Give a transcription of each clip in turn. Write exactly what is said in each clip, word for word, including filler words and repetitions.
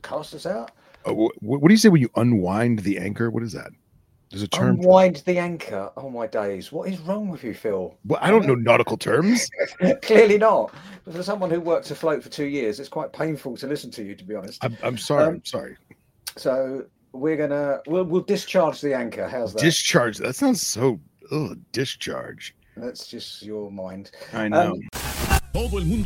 cast us out. Uh, wh- what do you say when you unwind the anchor? What is that? There's a term. Unwind the anchor. Oh my days! What is wrong with you, Phil? Well, I don't I mean, know nautical terms. Clearly not. But for someone who worked afloat for two years, it's quite painful to listen to you, to be honest. I'm, I'm sorry. Um, I'm sorry. So we're gonna we'll, we'll discharge the anchor. How's that? Discharge. That sounds so. Ugh, discharge. That's just your mind. I know. Um,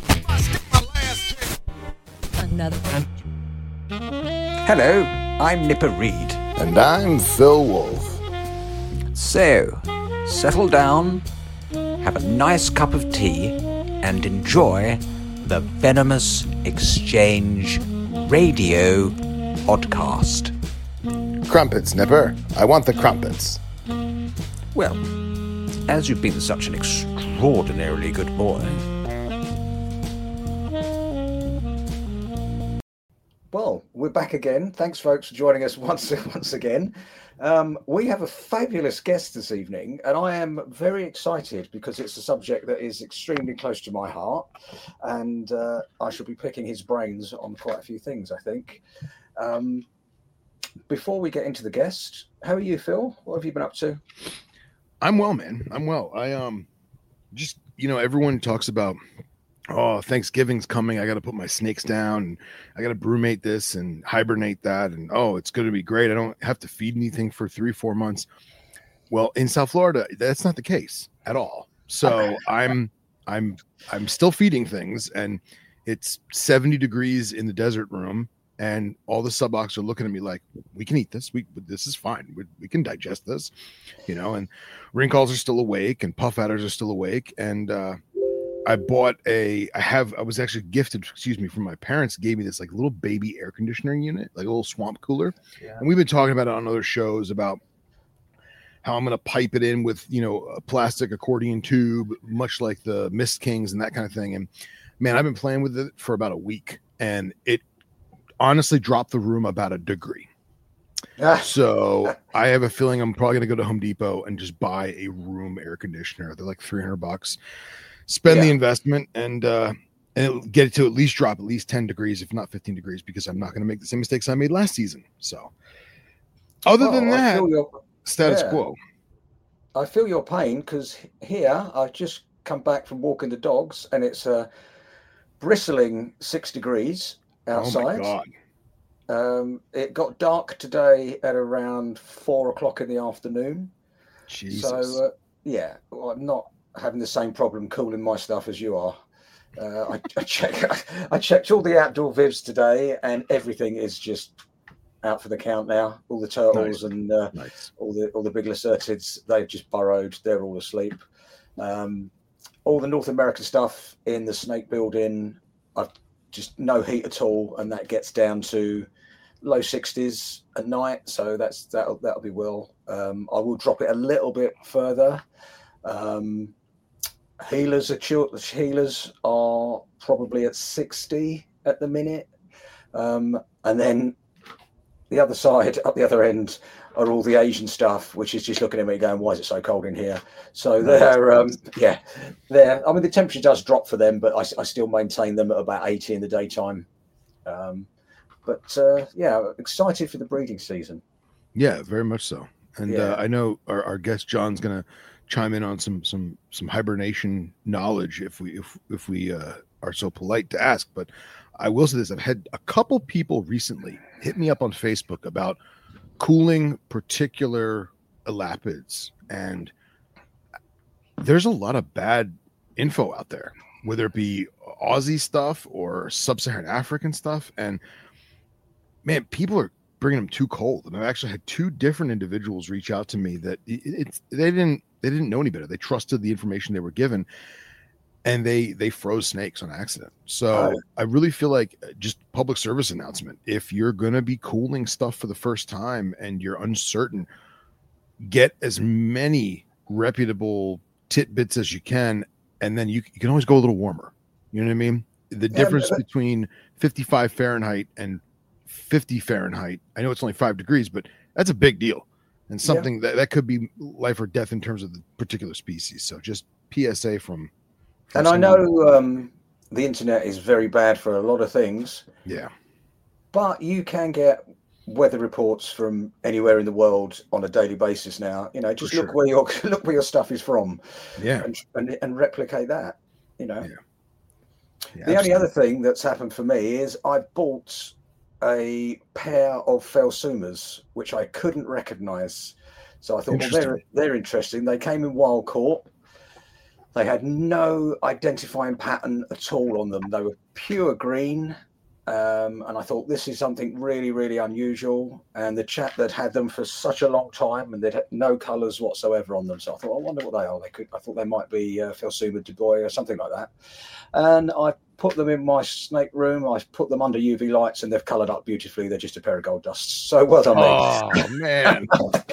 Another one. Hello, I'm Nipper Reed. And I'm Phil Wolf. So, settle down, have a nice cup of tea, and enjoy the Venomous Exchange Radio podcast. Crumpets, Nipper. I want the crumpets. Well, as you've been such an extraordinarily good boy. Well, we're back again. Thanks, folks, for joining us once once again. Um, we have a fabulous guest this evening, and I am very excited because it's a subject that is extremely close to my heart, and uh, I shall be picking his brains on quite a few things, I think. Um, before we get into the guest, how are you, Phil? What have you been up to? I'm well, man. I'm well. I um, just you know, everyone talks about, oh, Thanksgiving's coming. I got to put my snakes down, and I got to brumate this and hibernate that, and oh, it's going to be great. I don't have to feed anything for three, four months. Well, in South Florida, that's not the case at all. So I'm, I'm, I'm still feeding things, and it's seventy degrees in the desert room, and all the subocs are looking at me like, we can eat this. We this is fine. We, we can digest this, you know. And wrinkles are still awake, and puff adders are still awake, and uh, I bought a, I have, I was actually gifted, excuse me, from my parents, gave me this like little baby air conditioning unit, like a little swamp cooler. Yeah. And we've been talking about it on other shows about how I'm going to pipe it in with, you know, a plastic accordion tube, much like the Mist Kings and that kind of thing. And man, I've been playing with it for about a week, and it honestly dropped the room about a degree. So I have a feeling I'm probably going to go to Home Depot and just buy a room air conditioner. They're like three hundred bucks. Spend yeah. the investment and uh, and it'll get it to at least drop at least ten degrees, if not fifteen degrees, because I'm not going to make the same mistakes I made last season. So other oh, than that, your, status yeah. quo. I feel your pain because here I've just come back from walking the dogs, and it's a bristling six degrees outside. Oh my God. Um, it got dark today at around four o'clock in the afternoon. Jesus. So uh, yeah, well, I'm not having the same problem cooling my stuff as you are. Uh, I, I check. I checked all the outdoor vivs today, and everything is just out for the count now. All the turtles nice. and uh, nice. all the all the big lacertids, they've just burrowed. They're all asleep. Um, all the North American stuff in the snake building, I've just no heat at all, and that gets down to low sixties at night. So that's that'll that'll be well. Um, I will drop it a little bit further. Um, healers are chill, healers are probably at sixty at the minute, um, and then the other side, up the other end, are all the Asian stuff, which is just looking at me going, "Why is it so cold in here?" So they're, um, yeah, they're. I mean, the temperature does drop for them, but I, I still maintain them at about eighty in the daytime. Um, but uh, yeah, excited for the breeding season. Yeah, very much so. And Yeah. uh, I know our, our guest John's gonna chime in on some some some hibernation knowledge if we if if we uh, are so polite to ask. But I will say this: I've had a couple people recently hit me up on Facebook about cooling particular elapids, and there's a lot of bad info out there, whether it be Aussie stuff or sub-Saharan African stuff, and man, people are bringing them too cold. And I've actually had two different individuals reach out to me that it, it's they didn't they didn't know any better. They trusted the information they were given, and they they froze snakes on accident. So oh. I really feel like just public service announcement: if you're going to be cooling stuff for the first time and you're uncertain, get as many reputable tidbits as you can, and then you, you can always go a little warmer. You know what I mean? The yeah, difference but... between fifty-five Fahrenheit and fifty Fahrenheit, I know it's only five degrees, but that's a big deal, and something yeah. that, that could be life or death in terms of the particular species. So just P S A from, from and I know um, the internet is very bad for a lot of things. Yeah. but you can get weather reports from anywhere in the world on a daily basis now. You know, just For look sure. where your look where your stuff is from, Yeah. and and, and replicate that. You know, Yeah. Yeah, the only absolutely. other thing that's happened for me is I bought a pair of Felsumas which I couldn't recognise. So I thought, well, they're Interesting. they're interesting. They came in wild caught. They had no identifying pattern at all on them. They were pure green. Um, and I thought, this is something really, really unusual. And the chap that had them for such a long time, and they'd had no colours whatsoever on them. So I thought, I wonder what they are. They could. I thought they might be uh, Felsuma Du Bois or something like that. And I put them in my snake room. I put them under U V lights, and they've coloured up beautifully. They're just a pair of gold dusts. So well done, Oh man.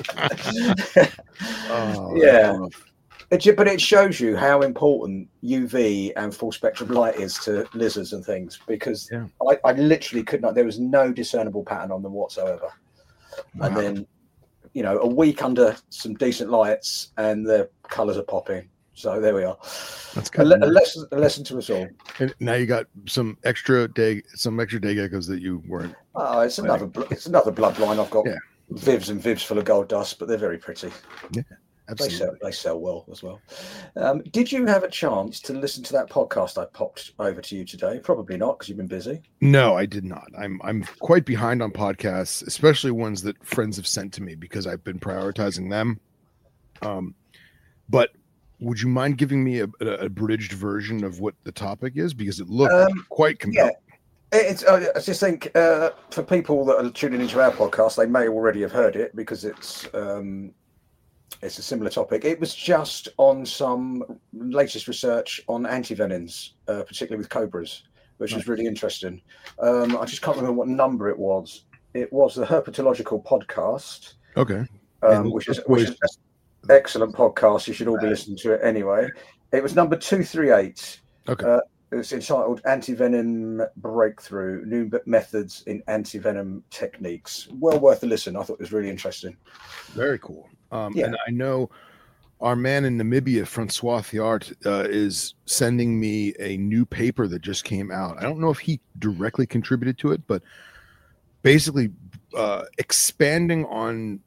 Oh, yeah. rough. It, ju- but it shows you how important U V and full spectrum light is to lizards and things, because Yeah. I, I literally could not, there was no discernible pattern on them whatsoever. Wow. And then, you know, a week under some decent lights and the colours are popping. So there we are. That's A, good. le- a, lesson, a lesson to us all. And now you got some extra day, some extra day geckos that you weren't. Oh, it's another, bl- it's another bloodline. I've got Yeah. Vivs and Vivs full of gold dust, but they're very pretty. Yeah, They absolutely. sell, they sell well as well. Um, did you have a chance to listen to that podcast I popped over to you today? Probably not, because you've been busy. No, I did not. I'm I'm quite behind on podcasts, especially ones that friends have sent to me because I've been prioritizing them. Um, but would you mind giving me a, a abridged version of what the topic is, because it looked Um, quite compelling? It's. I I just think uh, for people that are tuning into our podcast, they may already have heard it because it's um, it's a similar topic. It was just on some latest research on antivenoms, uh, particularly with cobras, which Nice. was really interesting. Um, I just can't remember what number it was. It was the Herpetological Podcast, Okay. um, And which is those which boys- is excellent podcast. You should all be Right. listening to it anyway. It was number two three eight. Okay. Uh, it's entitled Antivenom Breakthrough, New Methods in Antivenom Techniques. Well worth a listen. I thought it was really interesting. Very cool. Um, Yeah. And I know our man in Namibia, Francois Thiart, uh, is sending me a new paper that just came out. I don't know if he directly contributed to it, but basically uh, expanding on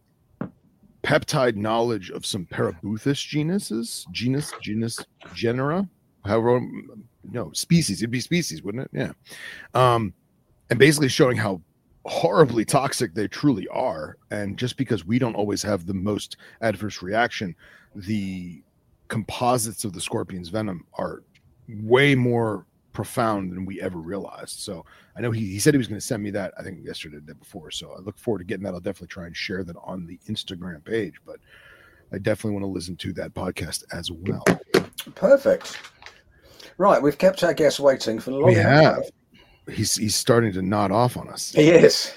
peptide knowledge of some Parabuthus genuses, genus, genus, genera, however, no, species. It'd be species, wouldn't it? Yeah. Um, and basically showing how horribly toxic they truly are. And just because we don't always have the most adverse reaction, the composites of the scorpion's venom are way more profound than we ever realized. So I know he, he said he was going to send me that, I think yesterday, the day before. So I look forward to getting that. I'll definitely try and share that on the Instagram page, but I definitely want to listen to that podcast as well. Perfect. Right, we've kept our guest waiting for long We enough. have. He's he's starting to nod off on us. He is.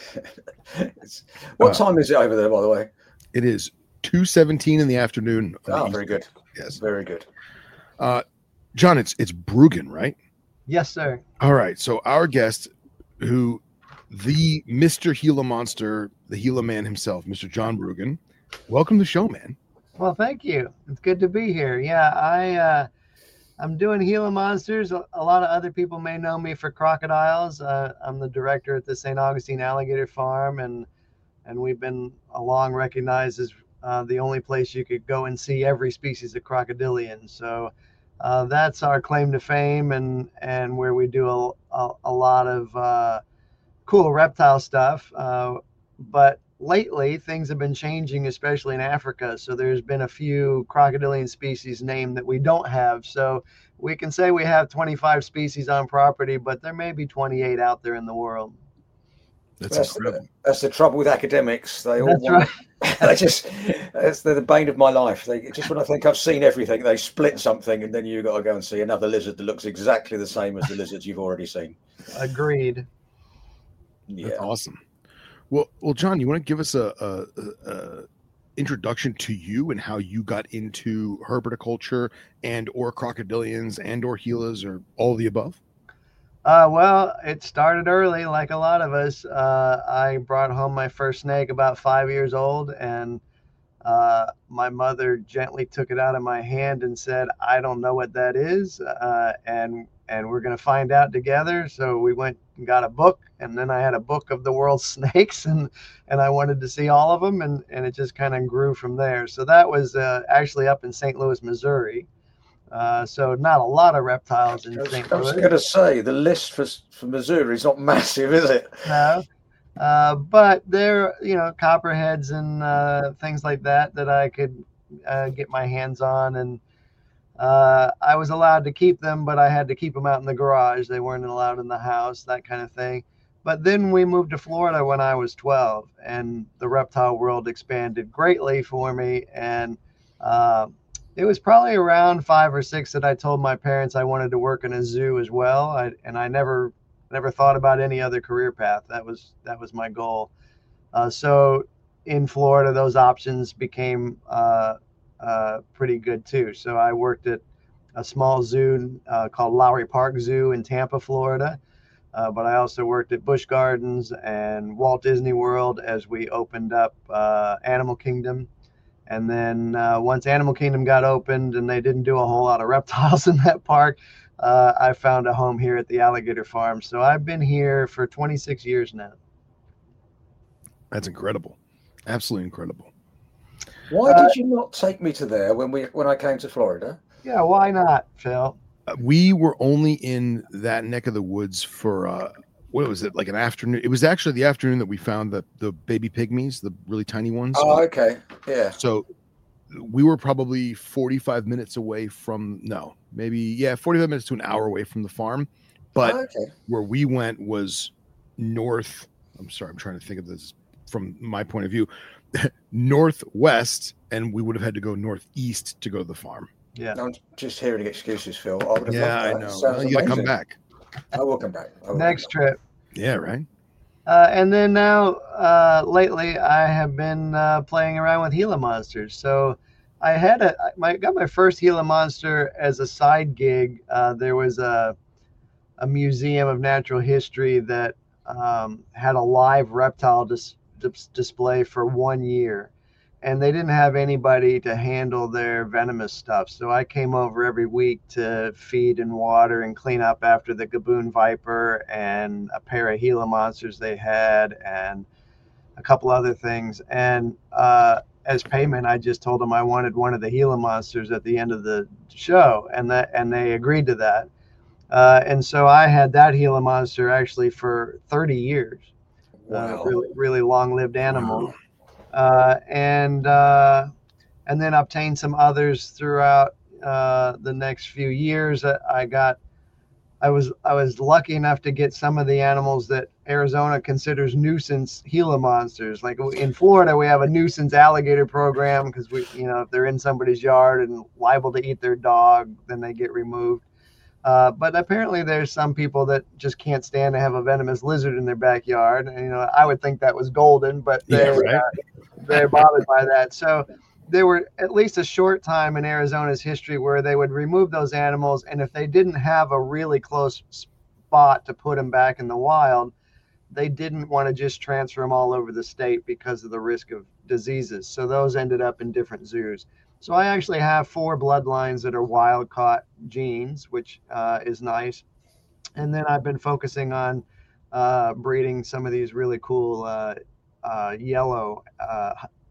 It's- what Uh, time is it over there, by the way? It is two seventeen in the afternoon. on the Oh, East very good. Coast. Yes. Very good. Uh, John, it's it's Bruggen, right? Yes, sir. All right. So our guest, who the Mister Gila Monster, the Gila man himself, Mister John Bruggen. Welcome to the show, man. Well, thank you. It's good to be here. Yeah, I uh, I'm doing Gila Monsters. A, a lot of other people may know me for crocodiles. Uh, I'm the director at the Saint Augustine Alligator Farm, and and we've been long recognized as uh, the only place you could go and see every species of crocodilian. So uh, that's our claim to fame, and and where we do a a, a lot of uh, cool reptile stuff. Uh, but lately, things have been changing, especially in Africa. So there's been a few crocodilian species named that we don't have. So we can say we have twenty-five species on property, but there may be twenty-eight out there in the world. That's, That's incredible. the, that's the trouble with academics. They all That's want, they just, that's the, the bane of my life. They just, when I think I've seen everything, they split something, and then you've got to go and see another lizard that looks exactly the same as the lizards you've already seen. Agreed. Yeah. That's awesome. Well, well, John, you want to give us a, a, a, a introduction to you and how you got into herpetoculture and or crocodilians and or Gilas or all of the above? Uh, well, it started early, like a lot of us. Uh, I brought home my first snake about five years old, and uh, my mother gently took it out of my hand and said, "I don't know what that is, uh, and and we're going to find out together." So we went got a book, and then I had a book of the world's snakes, and and I wanted to see all of them, and and it just kind of grew from there. So that was uh, actually up in Saint Louis, Missouri. Uh, so not a lot of reptiles in I was, Saint I was Louis. going to say the list for for Missouri is not massive, is it? No. Uh, but there, you know, copperheads and uh, things like that that I could uh, get my hands on, and uh, I was allowed to keep them, but I had to keep them out in the garage. They weren't allowed in the house, that kind of thing. But then we moved to Florida when I was twelve, and the reptile world expanded greatly for me. And uh, it was probably around five or six that I told my parents I wanted to work in a zoo as well. I, and I never never thought about any other career path. That was that was my goal. Uh, so in Florida, those options became uh, uh, pretty good too. So I worked at a small zoo uh, called Lowry Park Zoo in Tampa, Florida. Uh, but I also worked at Busch Gardens and Walt Disney World as we opened up uh, Animal Kingdom. And then uh, once Animal Kingdom got opened and they didn't do a whole lot of reptiles in that park, Uh, I found a home here at the Alligator Farm. So I've been here for twenty-six years now. That's incredible. Absolutely incredible. Why Uh, did you not take me to there when we when I came to Florida? Yeah, why not, Phil? Uh, we were only in that neck of the woods for, uh, what was it, like an afternoon? It was actually the afternoon that we found the, the baby pygmies, the really tiny ones. Oh, okay. Yeah. So we were probably forty-five minutes away from, no, maybe, yeah, forty-five minutes to an hour away from the farm. But Oh, okay. where we went was north. I'm sorry, I'm trying to think of this from my point of view. Northwest, and we would have had to go northeast to go to the farm. Yeah. I'm just hearing excuses, Phil. I would have Yeah, loved I that. know. Sounds Well, you gotta come amazing. back. I will come back. I will Next come back. trip. Yeah, right. Uh, and then now, uh, lately, I have been uh, playing around with Gila monsters. So I had a, my got my first Gila monster as a side gig. Uh, there was a a museum of natural history that um, had a live reptile dis, dis, display for one year, and they didn't have anybody to handle their venomous stuff. So I came over every week to feed and water and clean up after the Gaboon Viper and a pair of Gila monsters they had and a couple other things. And uh, as payment, I just told them I wanted one of the Gila monsters at the end of the show, and that and they agreed to that. Uh, and so I had that Gila monster actually for thirty years. Wow. Uh, really, really long-lived animal. Wow. Uh, and uh, and then obtained some others throughout uh, the next few years. I got, I was I was lucky enough to get some of the animals that Arizona considers nuisance Gila monsters. Like in Florida, we have a nuisance alligator program because we, you know, if they're in somebody's yard and liable to eat their dog, then they get removed. Uh, but apparently there's some people that just can't stand to have a venomous lizard in their backyard. And, you know, I would think that was golden, but they, Yeah, right. uh, they're bothered by that. So there were at least a short time in Arizona's history where they would remove those animals. And if they didn't have a really close spot to put them back in the wild, they didn't want to just transfer them all over the state because of the risk of diseases. So those ended up in different zoos. So I actually have four bloodlines that are wild caught genes, which uh, is nice. And then I've been focusing on uh, breeding some of these really cool uh, uh, yellow uh,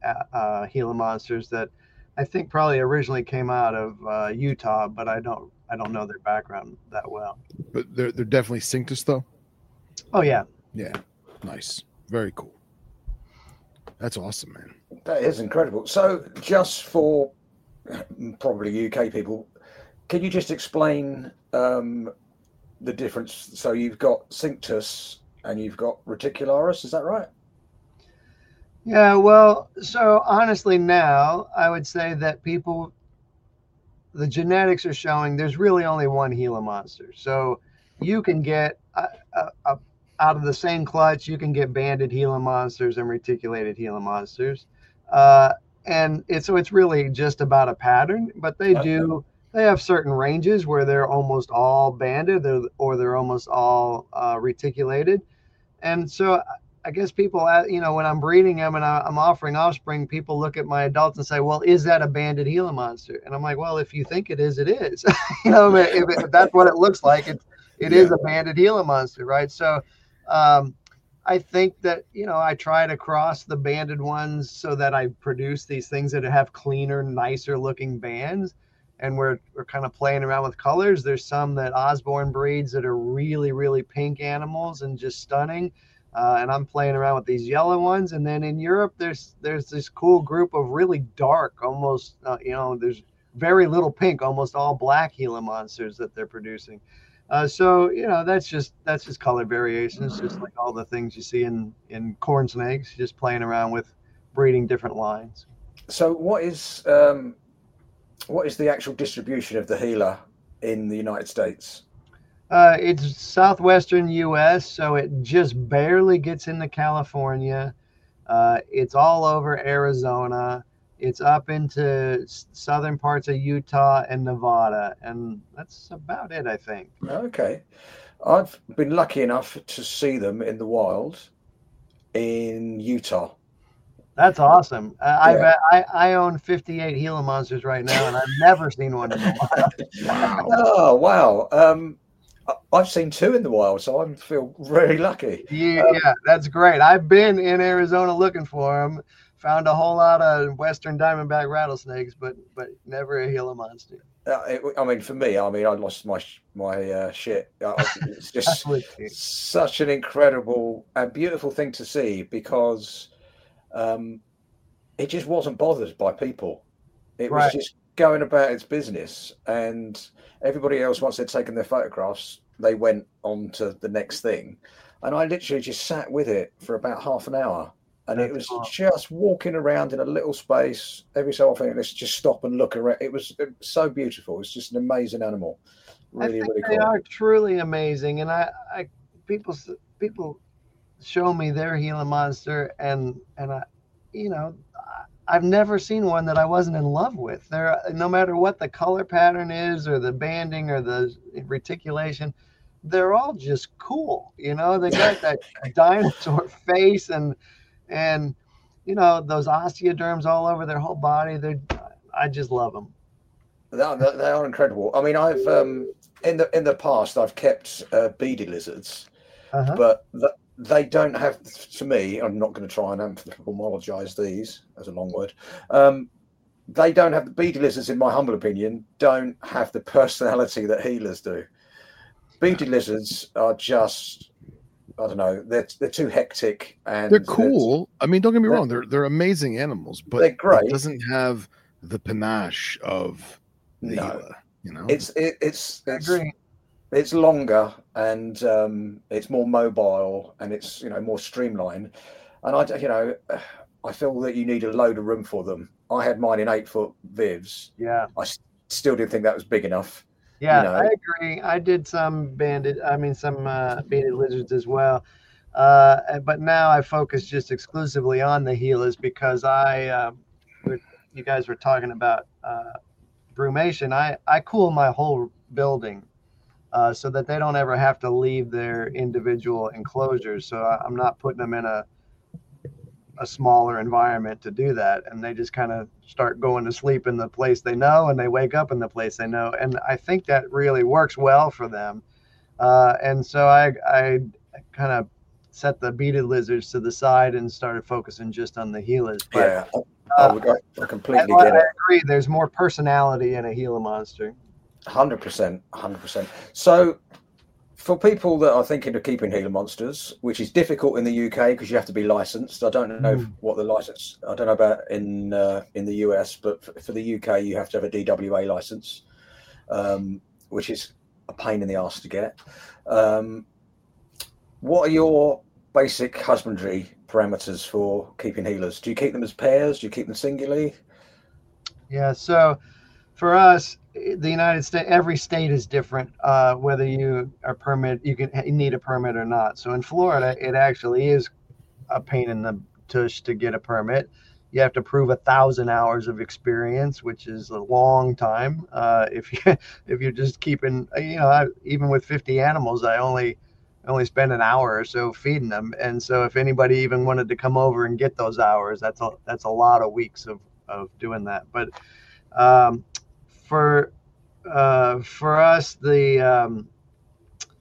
uh, Gila monsters that I think probably originally came out of uh, Utah, but I don't I don't know their background that well. But they're they're definitely Cinctus though. Oh yeah, Yeah, nice, very cool. That's awesome, man. That is incredible. So, just for probably U K people, can you just explain um, the difference? So, you've got Cinctus and you've got Reticularis, is that right? Yeah, well, so honestly now, I would say that people, the genetics are showing there's really only one Gila monster. So you can get, a, a, a, out of the same clutch, you can get banded Gila monsters and reticulated Gila monsters. Uh, and it's, so it's really just about a pattern, but they do, they have certain ranges where they're almost all banded or, or they're almost all uh, reticulated. And so I guess people, you know, when I'm breeding them and I'm offering offspring, people look at my adults and say, well, is that a banded Gila monster? And I'm like, well, if you think it is, it is. You know, if, it, if that's what it looks like, it's, it Yeah. is a banded Gila monster, right? So um, I think that, you know, I try to cross the banded ones so that I produce these things that have cleaner, nicer looking bands. And we're, we're kind of playing around with colors. There's some that Osborne breeds that are really, really pink animals and just stunning. Uh, and I'm playing around with these yellow ones. And then in Europe, there's there's this cool group of really dark, almost, uh, you know, there's very little pink, almost all black Gila monsters that they're producing. Uh, so, you know, that's just that's just color variations, just like all the things you see in, in corn snakes, just playing around with breeding different lines. So what is um, what is the actual distribution of the Gila in the United States? Uh, it's southwestern U S, so it just barely gets into California. Uh, it's all over Arizona. It's up into southern parts of Utah and Nevada, and that's about it, I think. Okay. I've been lucky enough to see them in the wild in Utah. That's awesome. I Yeah. I, I own fifty-eight Gila monsters right now, and I've never seen one in the wild. Wow. Oh, wow. Um, I- I've seen two in the wild, so I feel really lucky. Yeah, yeah, that's great. I've been in Arizona looking for them. Found a whole lot of western diamondback rattlesnakes, but but never a Gila monster. Uh, it, I mean, for me, I mean, I lost my sh- my uh, shit. Uh, It's just such an incredible and beautiful thing to see because um, it just wasn't bothered by people. It was Right. just going about its business, and everybody else, once they'd taken their photographs, they went on to the next thing. And I literally just sat with it for about half an hour. And it was That's cool. just walking around in a little space every so often. Let's just stop and look around. It was, it was so beautiful. It's just an amazing animal. Really, I think really they cool. are truly amazing, and I, I people people show me their Gila monster, and and I, you know, I've never seen one that I wasn't in love with. They're no matter what the color pattern is, or the banding, or the reticulation, they're all just cool. You know, they got that dinosaur face, and and you know those osteoderms all over their whole body. They, I just love them. They are, they are incredible. I mean, I've um, in the in the past I've kept uh, beady lizards, Uh-huh. but the, they don't have. To me, I'm not going to try and anthropomologize these. That's a long word. Um, they don't have the beady lizards, in my humble opinion, don't have the personality that Gilas do. Beady lizards are just, I don't know, they're they're too hectic and They're cool. I mean, don't get me they're- wrong. They're they're amazing animals, but They're great. it doesn't have the panache of the No. Gila, you know. It's it, it's I it's agree. it's longer and um, it's more mobile and it's you know more streamlined. And I you know I feel that you need a load of room for them. I had mine in eight foot vivs. Yeah. I s- still didn't think that was big enough. Yeah, know. I agree. I did some banded, I mean, some uh, bearded lizards as well. Uh, and- but now I focus just exclusively on the Gilas because I, uh, we're, you guys were talking about uh, brumation. I, I cool my whole building uh, so that they don't ever have to leave their individual enclosures. So I, I'm not putting them in a a smaller environment to do that, and they just kind of start going to sleep in the place they know, and they wake up in the place they know, and I think that really works well for them. Uh, and so I I kind of set the beaded lizards to the side and started focusing just on the Gilas. But Yeah, I, I, would, I I, completely I get it. agree. There's more personality in a Gila monster. Hundred percent, hundred percent. So, for people that are thinking of keeping Gila monsters, which is difficult in the U K because you have to be licensed. I don't know Mm. what the license. I don't know about in uh, in the U S, but for, for the U K, you have to have a D W A license, um, which is a pain in the arse to get. Um, what are your basic husbandry parameters for keeping Gilas? Do you keep them as pairs? Do you keep them singularly? Yeah. So for us, the United States, every state is different. Uh, whether you are permit, you can you need a permit or not. So in Florida, it actually is a pain in the tush to get a permit. You have to prove a thousand hours of experience, which is a long time. Uh, if you if you're just keeping, you know, I, even with fifty animals, I only only spend an hour or so feeding them. And so if anybody even wanted to come over and get those hours, that's a that's a lot of weeks of of doing that. But um, for uh, for us, the um,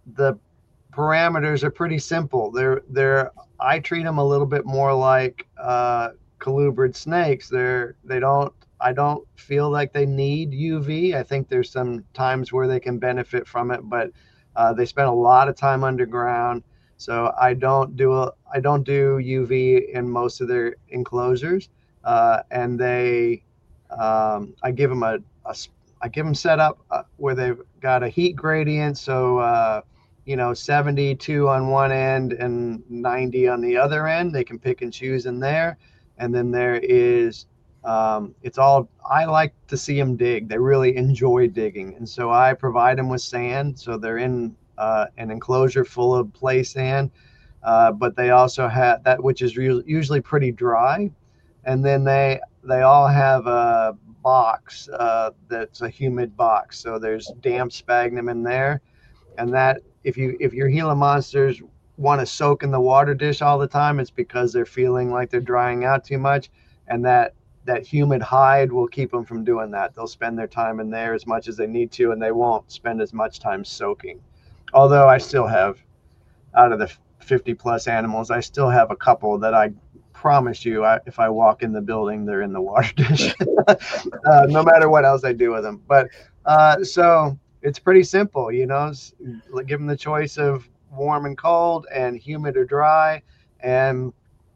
the parameters are pretty simple. They're they're I treat them a little bit more like uh, colubrid snakes. They're they don't I don't feel like they need U V. I think there's some times where they can benefit from it, but uh, they spend a lot of time underground. So I don't do a, I don't do U V in most of their enclosures, uh, and they um, I give them a, a I give them set up uh, where they've got a heat gradient. So uh, you know, seventy-two on one end and ninety on the other end. They can pick and choose in there, and then there is um, it's all I like to see them dig. They really enjoy digging, and so I provide them with sand. So they're in Uh, an enclosure full of play sand, uh, but they also have that, which is re- usually pretty dry. And then they they all have a box uh, that's a humid box. So there's damp sphagnum in there, and that if you if your Gila monsters want to soak in the water dish all the time, it's because they're feeling like they're drying out too much, and that that humid hide will keep them from doing that. They'll spend their time in there as much as they need to, and they won't spend as much time soaking. Although I still have, out of the fifty plus animals, I still have a couple that I promise you, I, if I walk in the building, they're in the water dish, uh, no matter what else I do with them. But uh, so it's pretty simple, you know, give them the choice of warm and cold and humid or dry. And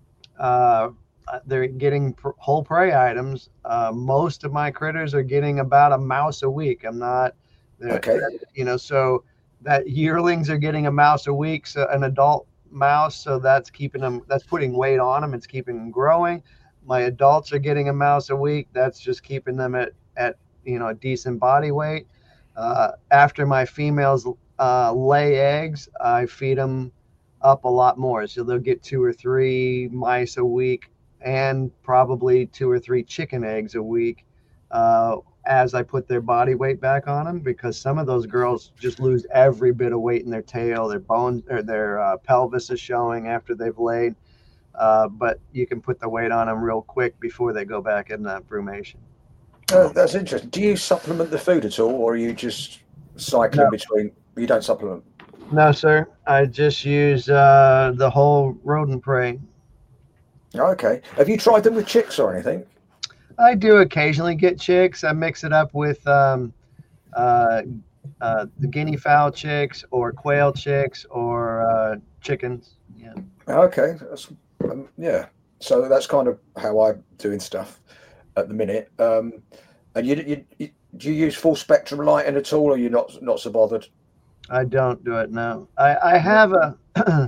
uh, they're getting pr- whole prey items. Uh, most of my critters are getting about a mouse a week. I'm not, Okay. you know, so that yearlings are getting a mouse a week, so an adult mouse. So that's keeping them, that's putting weight on them. It's keeping them growing. My adults are getting a mouse a week. That's just keeping them at, at, you know, a decent body weight. Uh, after my females uh, lay eggs, I feed them up a lot more. So they'll get two or three mice a week and probably two or three chicken eggs a week. Uh, as I put their body weight back on them, because some of those girls just lose every bit of weight in their tail, their bones or their uh, pelvis is showing after they've laid. Uh, but you can put the weight on them real quick before they go back in that brumation. Uh, that's interesting. Do you supplement the food at all, or are you just cycling No. between? You don't supplement? No, sir. I just use uh, the whole rodent prey. Okay. Have you tried them with chicks or anything? I do occasionally get chicks. I mix it up with um, uh, uh, the guinea fowl chicks or quail chicks or uh, chickens. Yeah. Okay. That's, um, yeah. So that's kind of how I'm doing stuff at the minute. Um, and you, you, you do you use full spectrum lighting at all, or are you not not so bothered? I don't do it now. I, I have a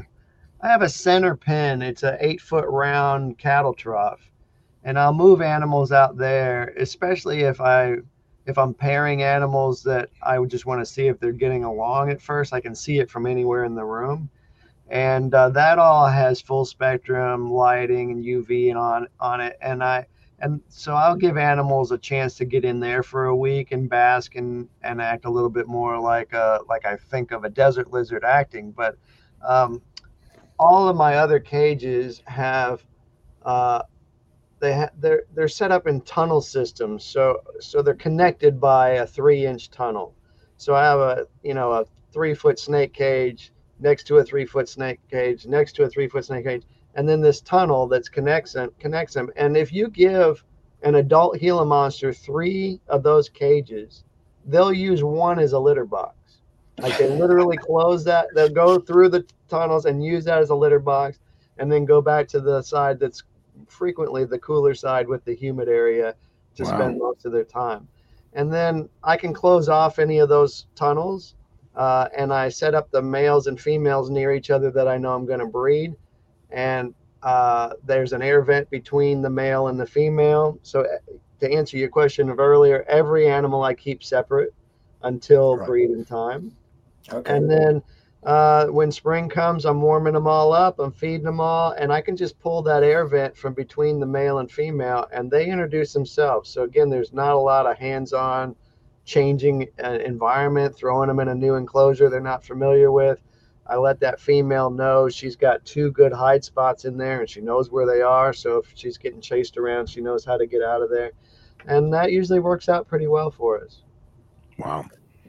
I have a center pen. It's an eight foot round cattle trough. And I'll move animals out there, especially if I, if I'm pairing animals that I would just want to see if they're getting along at first. I can see it from anywhere in the room, and uh, that all has full spectrum lighting and U V and on on it. And I and so I'll give animals a chance to get in there for a week and bask and and act a little bit more like a like I think of a desert lizard acting. But um, all of my other cages have. Uh, They ha- they're they're set up in tunnel systems, so so they're connected by a three inch tunnel. So I have a you know a three foot snake cage next to a three foot snake cage next to a three foot snake cage, and then this tunnel that's connects them connects them. And if you give an adult Gila monster three of those cages, they'll use one as a litter box. Like they literally close that. They'll go through the tunnels and use that as a litter box, and then go back to the side that's frequently the cooler side with the humid area to Wow. spend most of their time. And then I can close off any of those tunnels uh, and I set up the males and females near each other that I know I'm going to breed. And uh, there's an air vent between the male and the female. So to answer your question of earlier, every animal I keep separate until Right. breeding time. Okay. And then uh, when spring comes, I'm warming them all up. I'm feeding them all. And I can just pull that air vent from between the male and female, and they introduce themselves. So again, there's not a lot of hands-on changing an environment, throwing them in a new enclosure they're not familiar with. I let that female know she's got two good hide spots in there and she knows where they are. So if she's getting chased around, she knows how to get out of there. And that usually works out pretty well for us. Wow.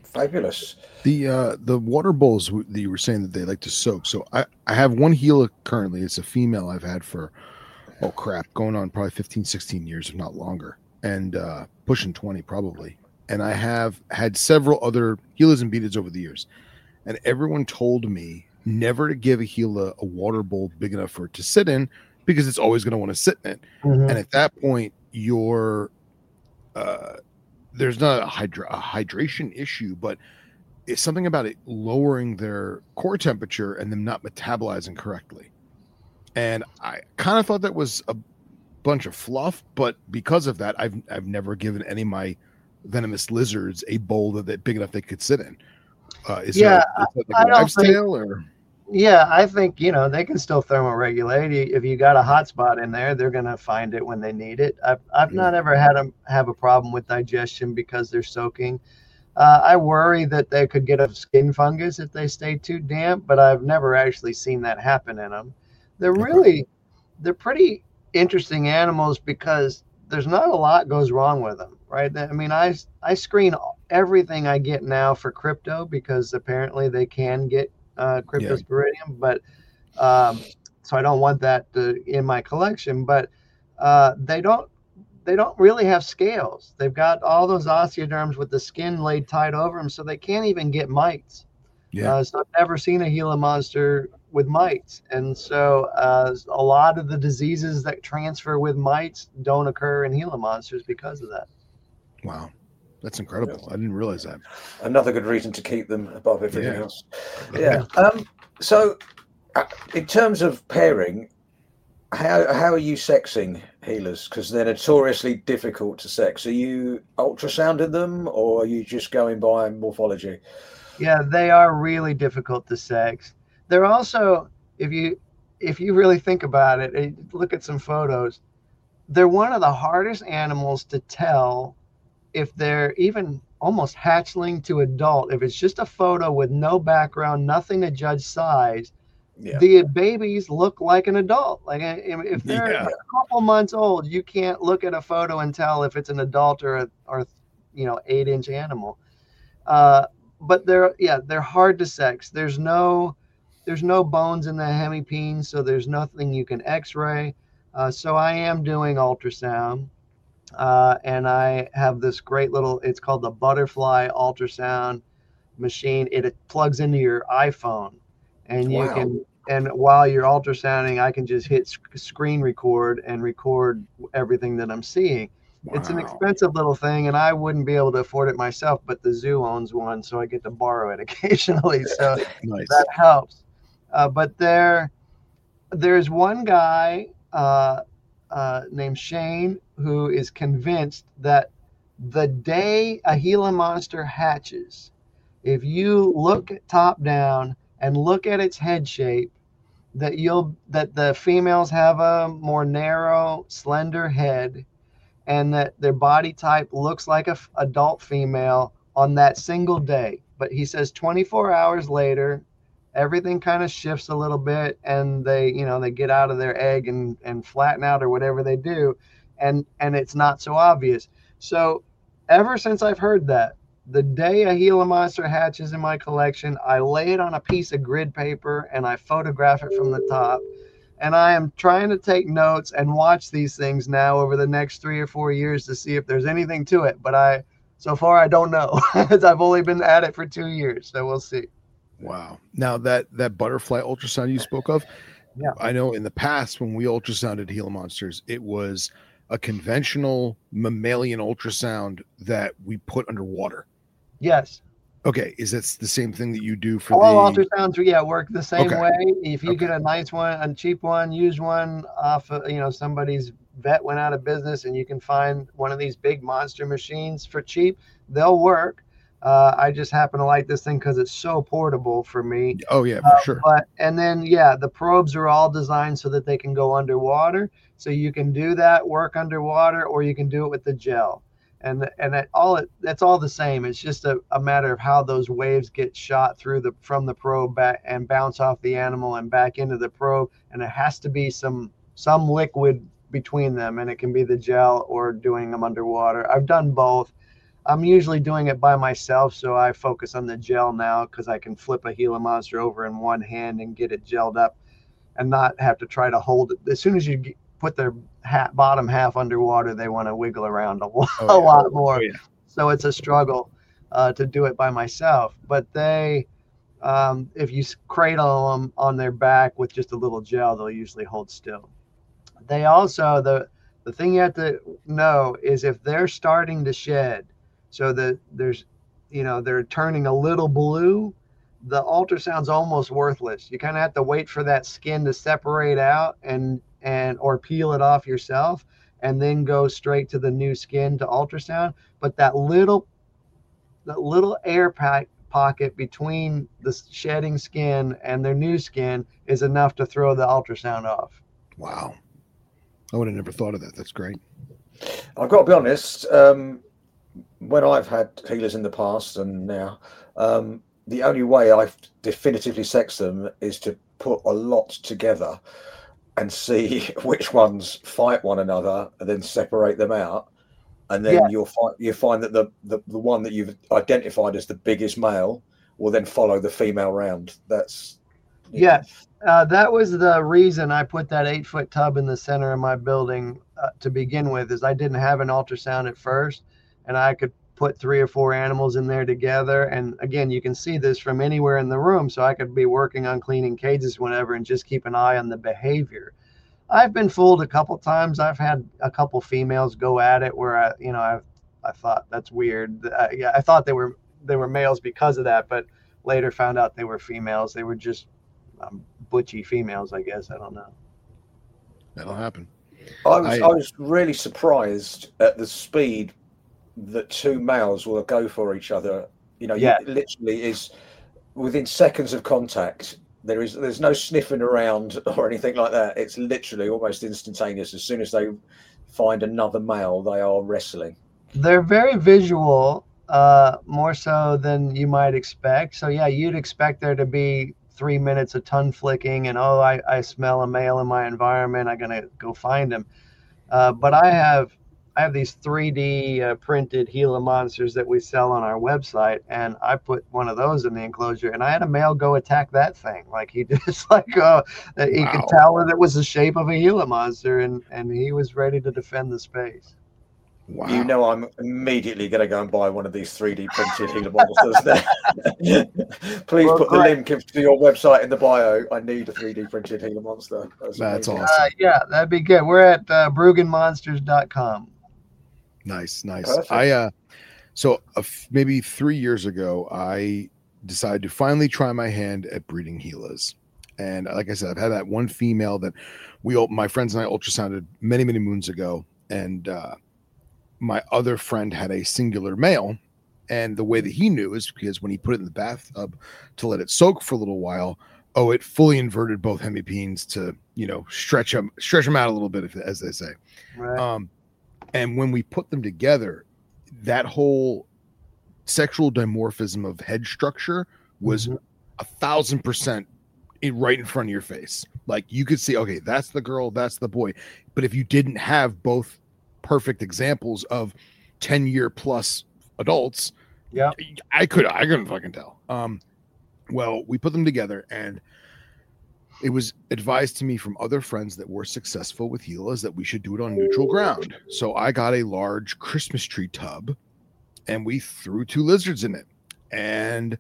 Fabulous. The uh, the water bowls w- that you were saying that they like to soak. So I, I have one Gila currently. It's a female I've had for, oh crap, going on probably fifteen, sixteen years, if not longer, and uh, pushing twenty probably. And I have had several other Gilas and Betas over the years. And everyone told me never to give a Gila a water bowl big enough for it to sit in because it's always going to want to sit in it. Mhm. And at that point, you're, uh, there's not a, hydra- a hydration issue, but it's something about it lowering their core temperature and them not metabolizing correctly. And I kind of thought that was a bunch of fluff, but because of that, I've I've never given any of my venomous lizards a bowl that, that big enough they could sit in. Uh, is Yeah, there, is that I like a don't wives' think- tale or? Yeah, I think, you know, they can still thermoregulate. If you got a hot spot in there, they're going to find it when they need it. I've, I've not ever had them have a problem with digestion because they're soaking. Uh, I worry that they could get a skin fungus if they stay too damp, but I've never actually seen that happen in them. They're Okay. really, they're pretty interesting animals because there's not a lot goes wrong with them, right? I mean, I, I screen everything I get now for crypto because apparently they can get uh, cryptosporidium, but um, so I don't want that to, in my collection. But uh, they don't they don't really have scales. They've got all those osteoderms with the skin laid tight over them, so they can't even get mites. Yeah. Uh, so I've never seen a Gila monster with mites, and so uh, a lot of the diseases that transfer with mites don't occur in Gila monsters because of that. Wow. That's incredible. I didn't realize that. Another good reason to keep them above everything Yeah. else. Yeah. Um, so, uh, in terms of pairing, how how are you sexing healers? Because they're notoriously difficult to sex. Are you ultrasounding them, or are you just going by morphology? Yeah, they are really difficult to sex. They're also, if you if you really think about it, eh, look at some photos. They're one of the hardest animals to tell if they're even almost hatchling to adult. If it's just a photo with no background, nothing to judge size, Yeah. the babies look like an adult. Like eh, if they're Yeah. a couple months old, you can't look at a photo and tell if it's an adult or a, or you know eight inch animal. Uh, but they're yeah they're hard to sex. There's no there's no bones in the hemipenes, so there's nothing you can X-ray. Uh, so I am doing ultrasound. Uh, and I have this great little, it's called the Butterfly ultrasound machine. It, it plugs into your iPhone, and you Wow. can, and while you're ultrasounding, I can just hit sc- screen record and record everything that I'm seeing. It's an Wow. expensive little thing, and I wouldn't be able to afford it myself, but the zoo owns one, so I get to borrow it occasionally. So Nice. that helps. Uh, but there, there's one guy uh, uh, named Shane who is convinced that the day a Gila monster hatches, if you look top down and look at its head shape, that you'll that the females have a more narrow, slender head, and that their body type looks like a f- adult female on that single day. But he says twenty-four hours later, everything kind of shifts a little bit, and they, you know, they get out of their egg and, and flatten out or whatever they do, and and it's not so obvious. So ever since I've heard that, the day a Gila monster hatches in my collection, I lay it on a piece of grid paper and I photograph it from the top. And I am trying to take notes and watch these things now over the next three or four years to see if there's anything to it. But I, so far, I don't know. I've only been at it for two years, so we'll see. Wow. Now that that butterfly ultrasound you spoke of, Yeah. I know in the past when we ultrasounded Gila monsters, it was a conventional mammalian ultrasound that we put underwater. Yes. Okay, is that the same thing that you do for All the? ultrasounds, yeah, work the same Okay. way. If you Okay. get a nice one, a cheap one, used one off of, you know, somebody's vet went out of business and you can find one of these big monster machines for cheap, they'll work. Uh, I just happen to like this thing because it's so portable for me. Oh yeah, for Uh, sure. But and then yeah, the probes are all designed so that they can go underwater. So you can do that work underwater, or you can do it with the gel. And and that all it that's all the same. It's just a, a matter of how those waves get shot through the from the probe back and bounce off the animal and back into the probe. And it has to be some some liquid between them, and it can be the gel or doing them underwater. I've done both. I'm usually doing it by myself, so I focus on the gel now because I can flip a Gila monster over in one hand and get it gelled up and not have to try to hold it. As soon as you get, put their hat, bottom half underwater, they want to wiggle around a, lot, Oh, a yeah. lot more. Oh, yeah. So it's a struggle uh, to do it by myself. But they, um, if you cradle them on their back with just a little gel, they'll usually hold still. They also, the the thing you have to know is if they're starting to shed, so that there's, you know, they're turning a little blue, the ultrasound's almost worthless. You kind of have to wait for that skin to separate out and and or peel it off yourself and then go straight to the new skin to ultrasound. But that little that little air pack pocket between the shedding skin and their new skin is enough to throw the ultrasound off. Wow. I would have never thought of that. That's great. I've got to be honest, um, when I've had healers in the past and now, um, the only way I've definitively sexed them is to put a lot together and see which ones fight one another and then separate them out. And then Yeah. you'll find you find that the, the, the one that you've identified as the biggest male will then follow the female round. That's Yeah. Uh, that was the reason I put that eight foot tub in the center of my building uh, to begin with, is I didn't have an ultrasound at first, and I could put three or four animals in there together. And again, you can see this from anywhere in the room. So I could be working on cleaning cages whenever and just keep an eye on the behavior. I've been fooled a couple times. I've had a couple females go at it where I, you know, I, I thought that's weird. Uh, yeah, I thought they were they were males because of that, but later found out they were females. They were just um, butchy females, I guess. I don't know. That'll happen. I was I- I was really surprised at the speed that two males will go for each other. You know, Yeah. you, literally is within seconds of contact. There is there's no sniffing around or anything like that. It's literally almost instantaneous. As soon as they find another male, they are wrestling. They're very visual, uh, more so than you might expect. So yeah, you'd expect there to be three minutes of tongue flicking and, oh, I, I smell a male in my environment, I'm gonna go find him. Uh, but I have I have these three D uh, printed Gila monsters that we sell on our website, and I put one of those in the enclosure, and I had a male go attack that thing. Like he just like uh, he Wow. could tell that it was the shape of a Gila monster, and and he was ready to defend the space. Wow. You know, I'm immediately going to go and buy one of these three D printed Gila monsters. There, please Well, put the great. link to your website in the bio. I need a three D printed Gila monster. That's amazing. awesome. Uh, yeah, that'd be good. We're at uh, Brueggen Monsters dot com. Nice, nice. Perfect. I uh, so a f- maybe three years ago, I decided to finally try my hand at breeding Gilas, and like I said, I've had that one female that we, all my friends and I, ultrasounded many, many moons ago, and uh, my other friend had a singular male, and the way that he knew is because when he put it in the bathtub to let it soak for a little while, oh, it fully inverted both hemipenes to, you know, stretch them, stretch them out a little bit, if- as they say. Right. Um, and when we put them together, that whole sexual dimorphism of head structure was Mhm. a thousand percent in, right in front of your face. Like you could see, okay, that's the girl, that's the boy. But if you didn't have both perfect examples of ten year plus adults, Yeah. I could, I couldn't fucking tell. Um, well, we put them together, and it was advised to me from other friends that were successful with Gilas that we should do it on neutral ground. So I got a large Christmas tree tub, and we threw two lizards in it. And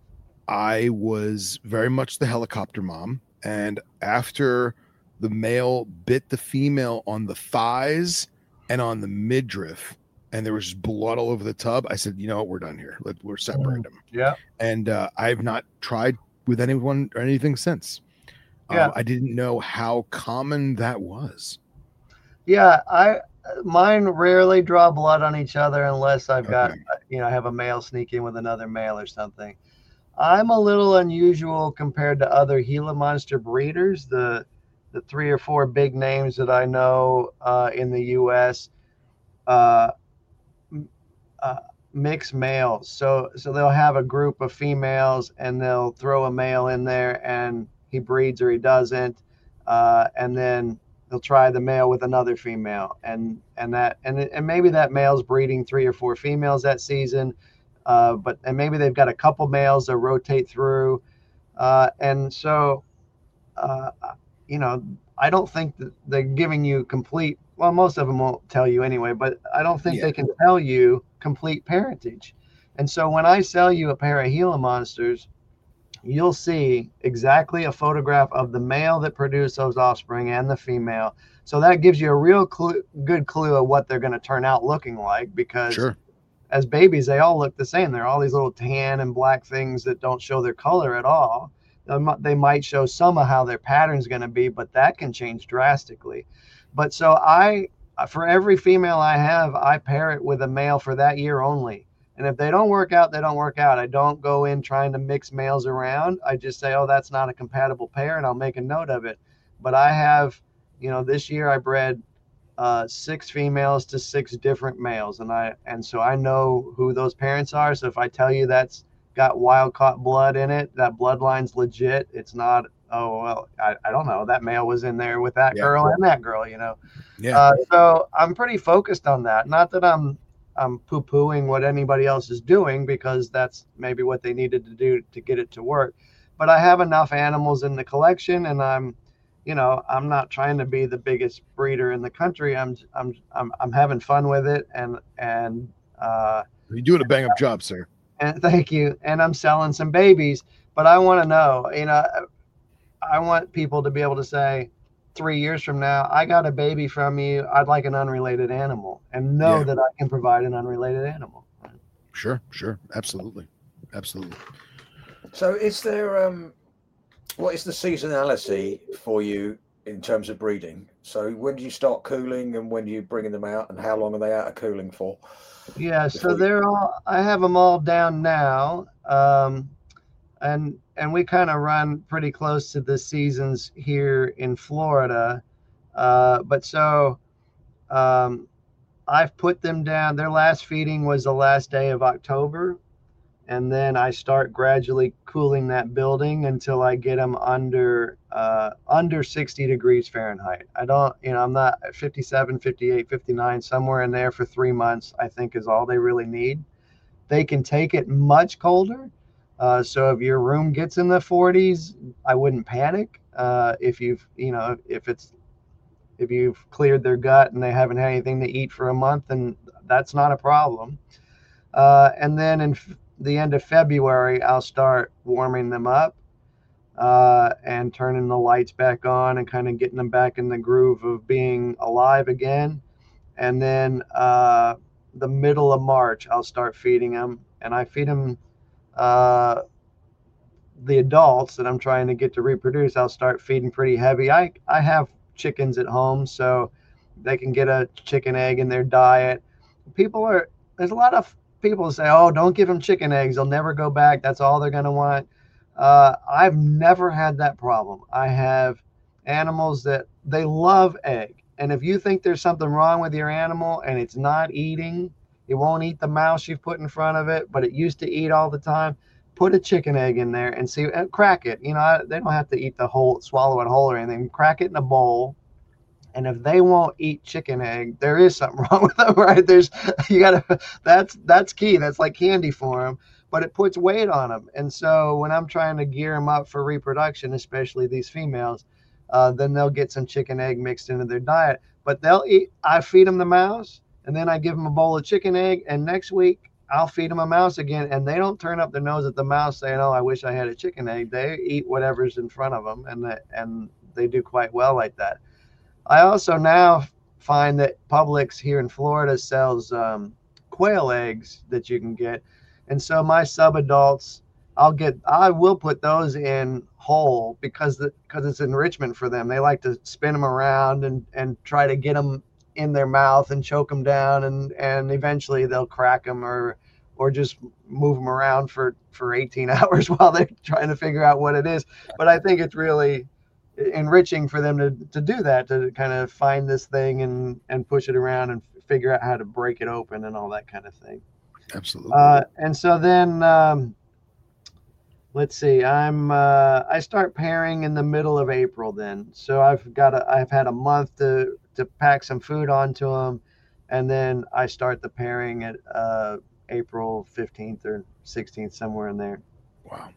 I was very much the helicopter mom. And after the male bit the female on the thighs and on the midriff, and there was just blood all over the tub, I said, you know what, we're done here. Let, we're separating them. Yeah. And uh, I've not tried with anyone or anything since. Yeah. Um, I didn't know how common that was. Yeah. I mine rarely draw blood on each other unless I've got, Okay. you know, have a male sneak in with another male or something. I'm a little unusual compared to other Gila monster breeders. The the three or four big names that I know uh, in the U S uh, uh, mix males. So so they'll have a group of females and they'll throw a male in there and he breeds or he doesn't. Uh, and then they'll try the male with another female, and and that and and maybe that male's breeding three or four females that season, uh, but and maybe they've got a couple males that rotate through, uh, and so, uh, you know, I don't think that they're giving you complete. Well, most of them won't tell you anyway, but I don't think Yeah. they can tell you complete parentage. And so when I sell you a pair of Gila Monsters, you'll see exactly a photograph of the male that produced those offspring and the female. So that gives you a real clue, good clue of what they're going to turn out looking like, because Sure. as babies, they all look the same. They're all these little tan and black things that don't show their color at all. They mi- They might show some of how their pattern's going to be, but that can change drastically. But so I, for every female I have, I pair it with a male for that year only. And if they don't work out, they don't work out. I don't go in trying to mix males around. I just say, oh, that's not a compatible pair, and I'll make a note of it. But I have, you know, this year I bred uh, six females to six different males, and I and so I know who those parents are. So if I tell you that's got wild caught blood in it, that bloodline's legit. It's not, oh well, I, I don't know. That male was in there with that Yeah. girl and that girl, you know. Yeah. Uh, so I'm pretty focused on that. Not that I'm I'm poo-pooing what anybody else is doing, because that's maybe what they needed to do to get it to work. But I have enough animals in the collection, and I'm, you know, I'm not trying to be the biggest breeder in the country. I'm I'm I'm, I'm having fun with it, and and uh, You're doing a bang up job, sir. and thank you. And I'm selling some babies, but I want to know, you know, I want people to be able to say, three years from now, I got a baby from you. I'd like an unrelated animal, and know Yeah. that I can provide an unrelated animal. Sure. Sure. Absolutely. Absolutely. So is there um what is the seasonality for you in terms of breeding? So when do you start cooling, and when are you bringing them out, and how long are they out of cooling for? Yeah, so Before you- they're all, I have them all down now. Um, and and we kind of run pretty close to the seasons here in Florida. Uh, but so um, I've put them down. Their last feeding was the last day of October. And then I start gradually cooling that building until I get them under uh, under sixty degrees Fahrenheit. I don't, you know, I'm not at fifty-seven, fifty-eight, fifty-nine, somewhere in there for three months, I think is all they really need. They can take it much colder. Uh, so if your room gets in the forties, I wouldn't panic. Uh, if you've, you know, if it's, if you've cleared their gut and they haven't had anything to eat for a month, then that's not a problem. Uh, and then in f- the end of February, I'll start warming them up uh, and turning the lights back on and kind of getting them back in the groove of being alive again. And then uh, the middle of March, I'll start feeding them. And I feed them uh, the adults that I'm trying to get to reproduce. I'll start feeding pretty heavy. I, I have chickens at home, so they can get a chicken egg in their diet. People are, there's a lot of people say, oh, don't give them chicken eggs. They'll never go back. That's all they're going to want. Uh, I've never had that problem. I have animals that they love egg. And if you think there's something wrong with your animal and it's not eating, it won't eat the mouse you've put in front of it, but it used to eat all the time, put a chicken egg in there and see, and crack it. You know, they don't have to eat the whole, swallow it whole or anything. Crack it in a bowl. And if they won't eat chicken egg, there is something wrong with them, right? There's, you gotta, that's, that's key. That's like candy for them, but it puts weight on them. And so when I'm trying to gear them up for reproduction, especially these females, uh, then they'll get some chicken egg mixed into their diet, but they'll eat, I feed them the mouse and then I give them a bowl of chicken egg. And next week I'll feed them a mouse again. And they don't turn up their nose at the mouse saying, oh, I wish I had a chicken egg. They eat whatever's in front of them, and they, and they do quite well like that. I also now find that Publix here in Florida sells um, quail eggs that you can get. And so my sub-adults, I'll get, I will put those in whole because the, because it's enrichment for them. They like to spin them around and, and try to get them in their mouth and choke them down. And, and eventually they'll crack them or, or just move them around for, for eighteen hours while they're trying to figure out what it is. But I think it's really enriching for them to, to do that, to kind of find this thing and, and push it around and figure out how to break it open and all that kind of thing. Absolutely. Uh, and so then um, let's see. I'm uh, I start pairing in the middle of April then. So I've got a, I've had a month to to pack some food onto them, and then I start the pairing at uh, April fifteenth or sixteenth, somewhere in there. Wow.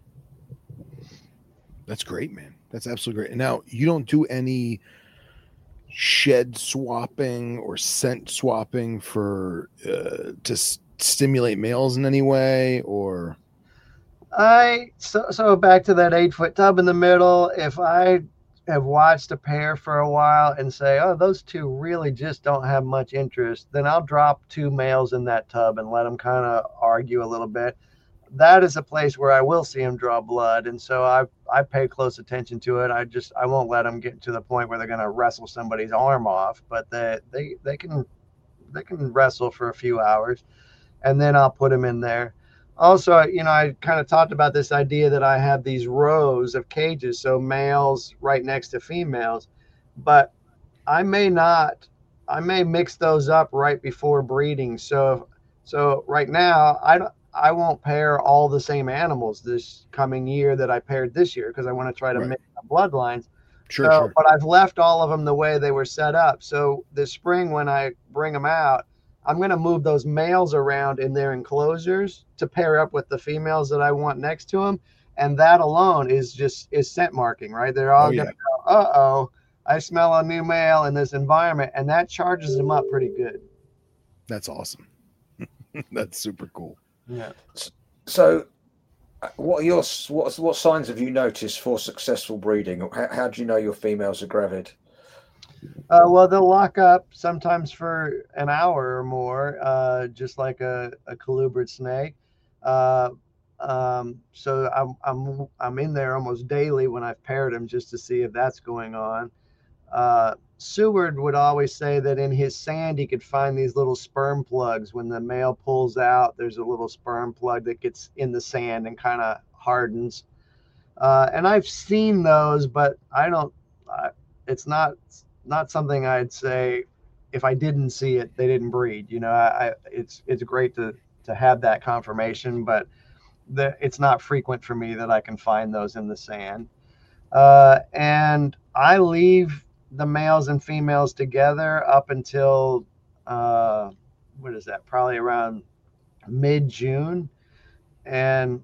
That's great, man. That's absolutely great. And now you don't do any shed swapping or scent swapping for uh, to s- stimulate males in any way, or? I so so back to that eight foot tub in the middle. If I have watched a pair for a while and say, oh, those two really just don't have much interest, then I'll drop two males in that tub and let them kind of argue a little bit. That is a place where I will see them draw blood, and so I I pay close attention to it. I just I won't let them get to the point where they're going to wrestle somebody's arm off, but they they they can they can wrestle for a few hours, and then I'll put them in there. Also, you know, I kind of talked about this idea that I have these rows of cages, so males right next to females, but I may not, I may mix those up right before breeding. So, so right now, I don't, I won't pair all the same animals this coming year that I paired this year because I want to try to Right. mix the bloodlines. Sure, So, sure. but I've left all of them the way they were set up. So this spring, when I bring them out, I'm going to move those males around in their enclosures to pair up with the females that I want next to them. And that alone is just is scent marking, right? They're all Oh, going to yeah. go, uh-oh, I smell a new male in this environment. And that charges them up pretty good. That's awesome. That's super cool. Yeah. So, uh, what are your what what signs have you noticed for successful breeding? How, how do you know your females are gravid? Uh, well, they'll lock up sometimes for an hour or more, uh, just like a, a colubrid snake. Uh, um, so I'm, I'm, I'm in there almost daily when I've paired them just to see if that's going on. Uh, Seward would always say that in his sand, he could find these little sperm plugs. When the male pulls out, there's a little sperm plug that gets in the sand and kind of hardens. Uh, and I've seen those, but I don't, I, it's not, not something I'd say if I didn't see it, they didn't breed. You know, I, I it's it's great to to have that confirmation, but the, it's not frequent for me that I can find those in the sand. Uh, and I leave the males and females together up until uh, what is that? Probably around mid-June, and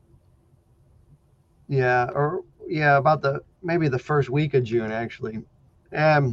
yeah, or yeah, about the maybe the first week of June actually. And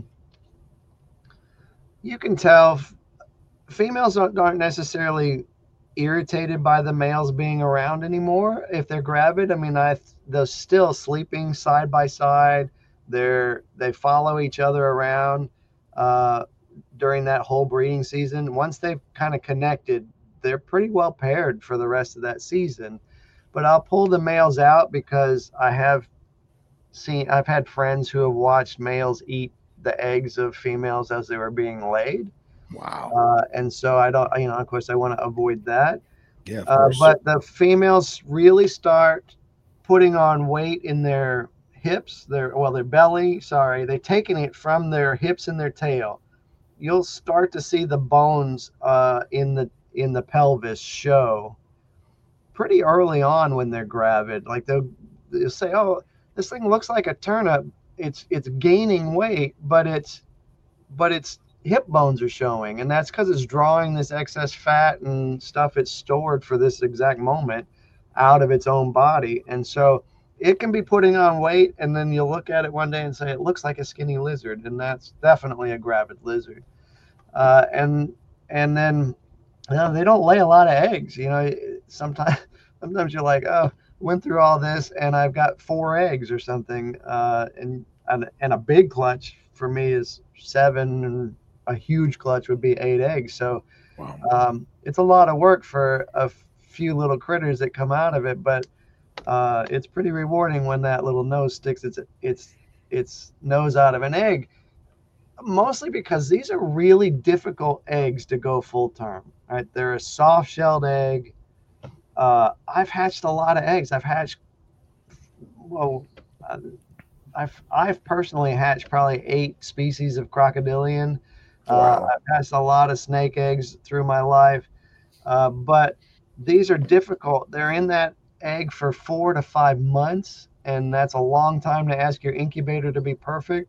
you can tell f- females aren't, aren't necessarily irritated by the males being around anymore if they're gravid. I mean, I they're still sleeping side by side. They're they follow each other around uh, during that whole breeding season. Once they've kind of connected, they're pretty well paired for the rest of that season. But I'll pull the males out because I have seen I've had friends who have watched males eat the eggs of females as they were being laid. Wow. Uh, and so I don't, you know, of course I want to avoid that. Yeah, of Uh, course. but the females really start putting on weight in their hips, their, well, their belly, sorry, they're taking it from their hips and their tail. You'll start to see the bones uh, in the, in the pelvis show pretty early on when they're gravid. Like they'll, they'll say, oh, this thing looks like a turnip. It's it's gaining weight, but it's but its hip bones are showing, and that's because it's drawing this excess fat and stuff it's stored for this exact moment out of its own body. And so it can be putting on weight, and then you'll look at it one day and say it looks like a skinny lizard, and that's definitely a gravid lizard. Uh, and and then you know, they don't lay a lot of eggs. You know, sometimes sometimes you're like, oh, went through all this and I've got four eggs or something. Uh, and, and and a big clutch for me is seven, and a huge clutch would be eight eggs. So Wow. um, it's a lot of work for a few little critters that come out of it, but uh, it's pretty rewarding when that little nose sticks its its its nose out of an egg. Mostly because these are really difficult eggs to go full term. Right? They're a soft shelled egg. Uh, I've hatched a lot of eggs. I've hatched, well, I've I've personally hatched probably eight species of crocodilian. Uh, Wow. I've hatched a lot of snake eggs through my life, uh, but these are difficult. They're in that egg for four to five months, and that's a long time to ask your incubator to be perfect.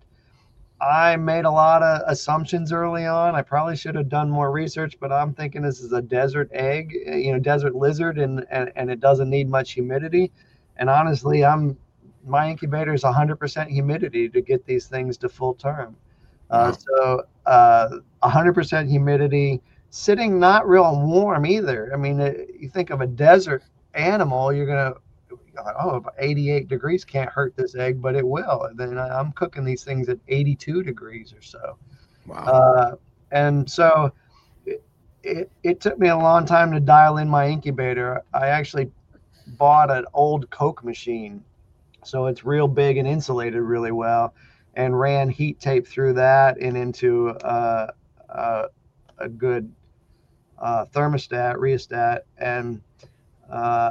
I made a lot of assumptions early on. I probably should have done more research, but I'm thinking this is a desert egg, you know, desert lizard, and, and, and it doesn't need much humidity. And honestly, I'm my incubator is one hundred percent humidity to get these things to full term. Uh, Wow. so uh, one hundred percent humidity, sitting not real warm either. I mean, it, you think of a desert animal, you're going to, oh, eighty-eight degrees can't hurt this egg, but it will. Then I'm cooking these things at eighty-two degrees or so. Wow. Uh, and so it, it, it took me a long time to dial in my incubator. I actually bought an old Coke machine, so it's real big and insulated really well, and ran heat tape through that and into uh, uh, a good uh, thermostat, rheostat. And uh,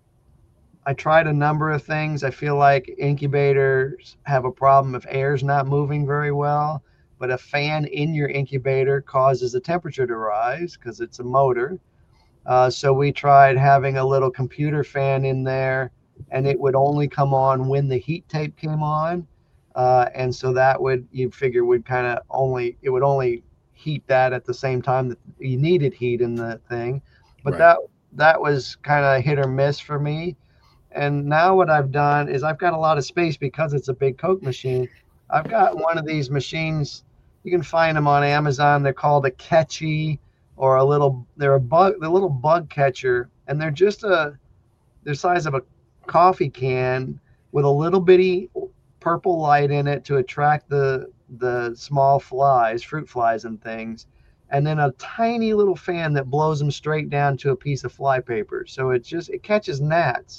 I tried a number of things. I feel like incubators have a problem if air's not moving very well, but a fan in your incubator causes the temperature to rise because it's a motor. Uh, so we tried having a little computer fan in there, and it would only come on when the heat tape came on. Uh, and so that would, you figure, would kind of only, it would only heat that at the same time that you needed heat in the thing. But Right. that that was kind of hit or miss for me. And now what I've done is I've got a lot of space because it's a big Coke machine. I've got one of these machines. You can find them on Amazon. They're called a Catchy, or a little, they're a bug, the little bug catcher. And they're just a, they're the size of a coffee can with a little bitty purple light in it to attract the, the small flies, fruit flies and things. And then a tiny little fan that blows them straight down to a piece of fly paper. So it just, it catches gnats.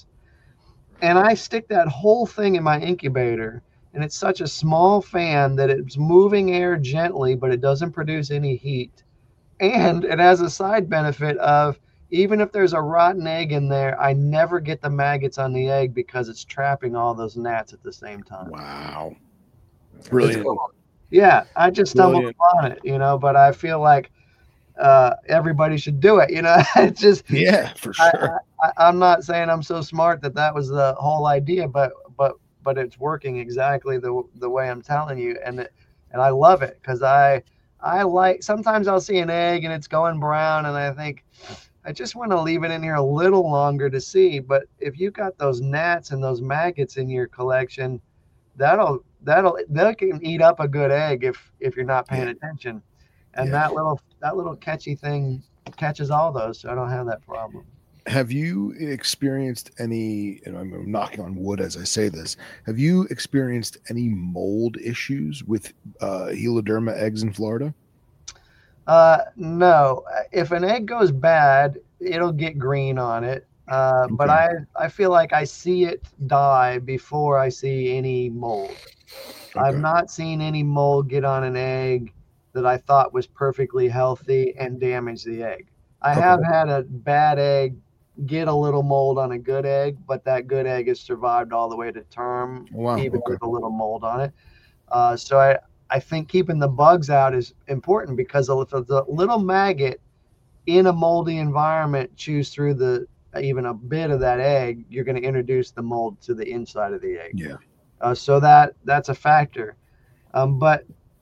And I stick that whole thing in my incubator, and it's such a small fan that it's moving air gently, but it doesn't produce any heat. And it has a side benefit of, even if there's a rotten egg in there, I never get the maggots on the egg because it's trapping all those gnats at the same time. Wow. Brilliant. Yeah, I just stumbled Brilliant. upon it, you know, but I feel like uh, everybody should do it, you know. It's just, Yeah, for I, sure. I, I'm not saying I'm so smart that that was the whole idea, but but but it's working exactly the the way I'm telling you, and it, and I love it because I I like, sometimes I'll see an egg and it's going brown, and I think I just want to leave it in here a little longer to see. But if you got those gnats and those maggots in your collection, that'll that'll they can eat up a good egg if if you're not paying Yeah. attention, and Yeah. that little that little catchy thing catches all those, so I don't have that problem. Have you experienced any, and I'm knocking on wood as I say this, have you experienced any mold issues with uh, Heloderma eggs in Florida? Uh, no. If an egg goes bad, it'll get green on it. Uh, but Okay. I, I feel like I see it die before I see any mold. I've Okay. not seen any mold get on an egg that I thought was perfectly healthy and damage the egg. I Okay. have had a bad egg get a little mold on a good egg, but that good egg has survived all the way to term, Wow. even Okay. with a little mold on it. Uh, so I, I think keeping the bugs out is important, because if the little maggot in a moldy environment chews through the even a bit of that egg, you're going to introduce the mold to the inside of the egg. Yeah. Uh, so that that's a factor. Um, but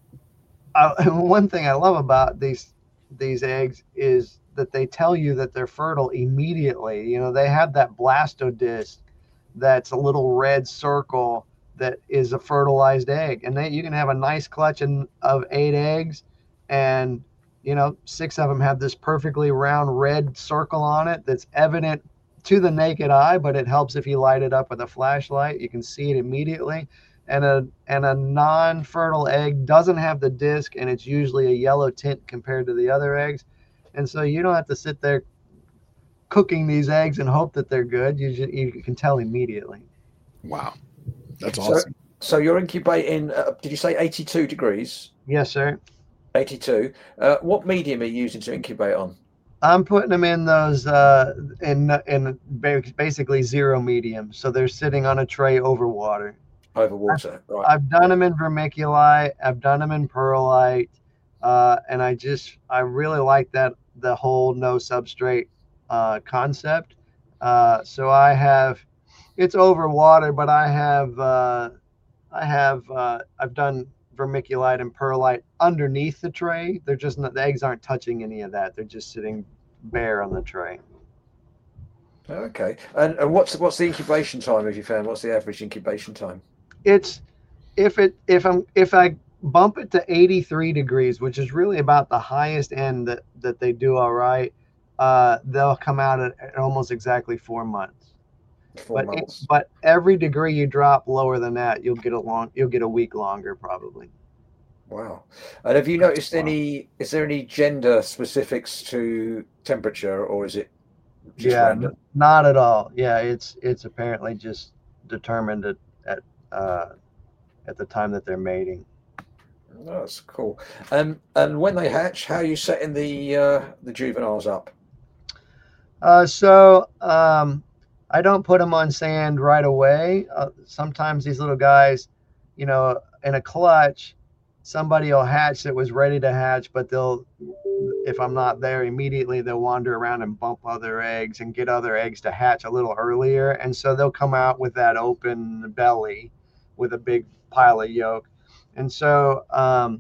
I, one thing I love about these these eggs is that they tell you that they're fertile immediately. You know, they have that blastodisc that's a little red circle that is a fertilized egg, and they, you can have a nice clutch in, of eight eggs, and you know, six of them have this perfectly round red circle on it that's evident to the naked eye, but it helps if you light it up with a flashlight. You can see it immediately. And a and a non-fertile egg doesn't have the disc, and it's usually a yellow tint compared to the other eggs. And so you don't have to sit there cooking these eggs and hope that they're good. You just, you can tell immediately. Wow. That's So- awesome. So you're incubating, uh, did you say eighty-two degrees? Yes, sir. eighty-two. Uh, what medium are you using to incubate on? I'm putting them in those uh, in in ba- basically zero medium, so they're sitting on a tray over water. Over water. Right. I've done them in vermiculite. I've done them in perlite, uh, and I just I really like that the whole no substrate uh, concept. Uh, so I have, it's over water, but I have, uh, I have, uh, I've done vermiculite and perlite underneath the tray. They're just not, the eggs aren't touching any of that. They're just sitting bare on the tray. Okay. And, and what's what's the incubation time? Have you found? What's the average incubation time? It's if it if I'm if I bump it to eighty-three degrees, which is really about the highest end that that they do all right, uh, they'll come out at, at almost exactly four months. Four but months. It, but every degree you drop lower than that, you'll get a long you'll get a week longer probably. Wow. And have you noticed wow. any? Is there any gender specifics to temperature, or is it just yeah, random? Not at all. Yeah, it's it's apparently just determined at at uh, at the time that they're mating. Oh, that's cool. Um, and when they hatch, how are you setting the uh, the juveniles up? Uh, so um, I don't put them on sand right away. Uh, sometimes these little guys, you know, in a clutch, somebody will hatch that was ready to hatch, but they'll, if I'm not there immediately, they'll wander around and bump other eggs and get other eggs to hatch a little earlier. And so they'll come out with that open belly with a big pile of yolk. And so um,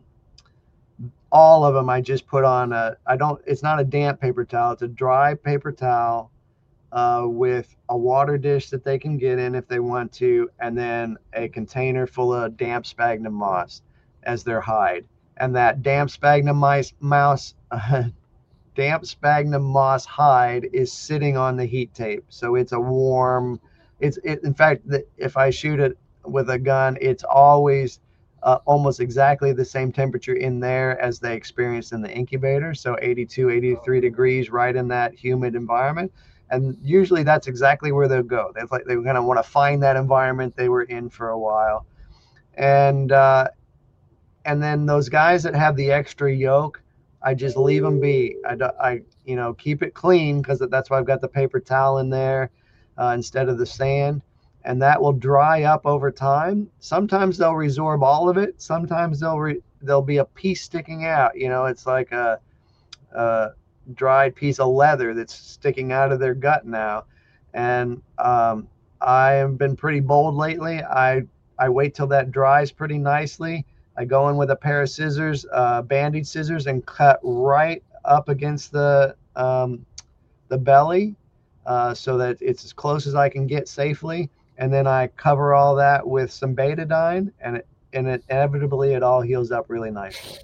all of them, I just put on a, I don't, it's not a damp paper towel. It's a dry paper towel uh, with a water dish that they can get in if they want to, and then a container full of damp sphagnum moss as their hide. And that damp sphagnum mice, mouse, uh, damp sphagnum moss hide is sitting on the heat tape. So it's a warm, it's, it, in fact, the, if I shoot it with a gun, it's always uh, almost exactly the same temperature in there as they experienced in the incubator. So eighty-two, eighty-three degrees, right in that humid environment. And usually that's exactly where they'll go. They're like, they kind of want to find that environment they were in for a while. And, uh, and then those guys that have the extra yolk, I just leave them be. I, I you know, keep it clean because that's why I've got the paper towel in there uh, instead of the sand. And that will dry up over time. Sometimes they'll resorb all of it. Sometimes they'll re, there'll be a piece sticking out. You know, it's like a, a dried piece of leather that's sticking out of their gut now. And um, I have been pretty bold lately. I I wait till that dries pretty nicely. I go in with a pair of scissors, uh, bandage scissors, and cut right up against the um, the belly uh, so that it's as close as I can get safely. And then I cover all that with some betadine, and it, and it inevitably it all heals up really nicely.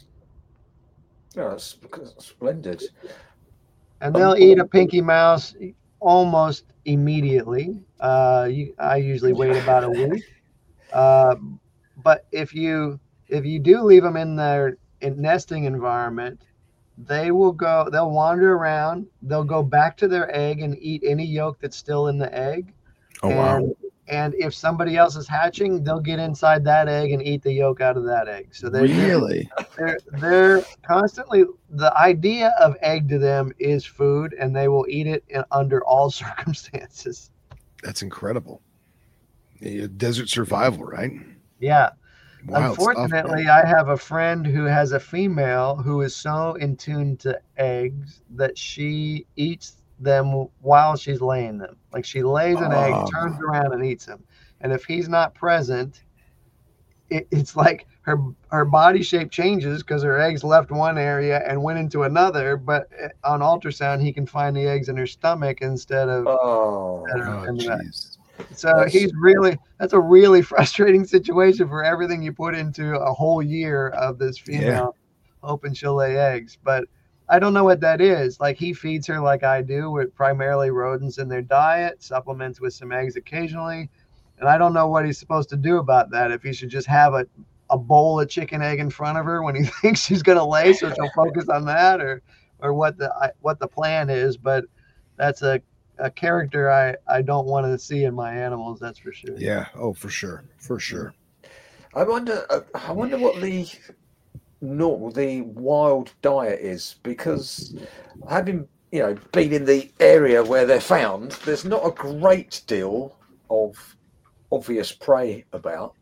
Oh, that's splendid. And they'll eat a pinky mouse almost immediately. Uh, you, I usually wait about a week. Uh, but if you if you do leave them in their in nesting environment, they will go. They'll wander around. They'll go back to their egg and eat any yolk that's still in the egg. Oh, and, wow. And if somebody else is hatching, they'll get inside that egg and eat the yolk out of that egg. So they're really they're they're constantly, the idea of egg to them is food, and they will eat it in, under all circumstances. That's incredible. Yeah, desert survival, right? Yeah. Wild Unfortunately, stuff, I have a friend who has a female who is so in tune to eggs that she eats them while she's laying them. Like she lays an Oh. egg, turns around and eats them. And if he's not present, it, it's like her her body shape changes because her eggs left one area and went into another. But on ultrasound, he can find the eggs in her stomach instead of. Oh, instead of Oh, in the- jeez. So That's- he's really, that's a really frustrating situation for everything you put into a whole year of this female hoping she'll lay eggs. But I don't know what that is. Like he feeds her like I do with primarily rodents in their diet, supplements with some eggs occasionally. And I don't know what he's supposed to do about that. If he should just have a, a bowl of chicken egg in front of her when he thinks she's going to lay, so she'll focus on that, or, or what the, I, what the plan is. But that's a, a character I, I don't want to see in my animals. That's for sure. Yeah. Oh, for sure. For sure. I wonder. uh, I wonder what the normal, the wild diet is, because having you know been in the area where they're found, there's not a great deal of obvious prey about.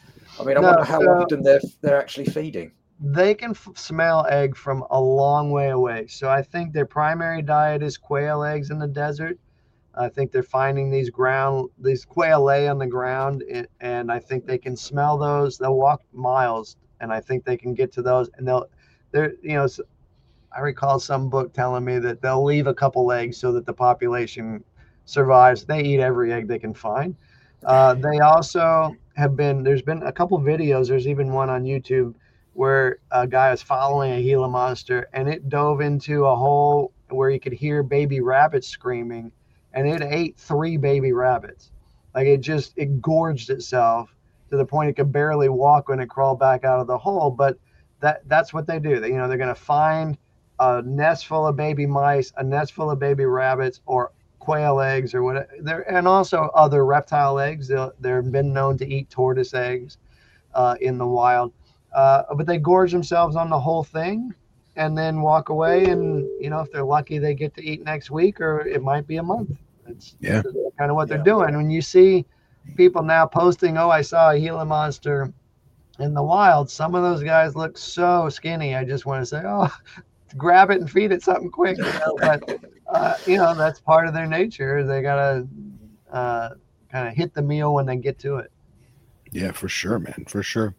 I mean, I No, wonder how so- often they're they're actually feeding. They can f- smell egg from a long way away. So I think their primary diet is quail eggs in the desert. I think they're finding these ground, these quail lay on the ground, and, and I think they can smell those. They'll walk miles, and I think they can get to those. And they'll, they're, you know, I recall some book telling me that they'll leave a couple eggs so that the population survives. They eat every egg they can find. Uh, they also have been, there's been a couple videos. There's even one on YouTube where a guy was following a Gila monster, and it dove into a hole where you could hear baby rabbits screaming, and it ate three baby rabbits. Like it just, it gorged itself to the point it could barely walk when it crawled back out of the hole. But that that's what they do. They, you know, they're going to find a nest full of baby mice, a nest full of baby rabbits, or quail eggs, or whatever. There, and also other reptile eggs. They've been known to eat tortoise eggs uh, in the wild. Uh, but they gorge themselves on the whole thing and then walk away. And, you know, if they're lucky, they get to eat next week, or it might be a month. That's, yeah. that's kind of what they're yeah. doing. When you see people now posting, oh, I saw a Gila monster in the wild, some of those guys look so skinny. I just want to say, oh, grab it and feed it something quick. You know? But, uh, you know, that's part of their nature. They got to uh, kind of hit the meal when they get to it. Yeah, for sure, man. For sure.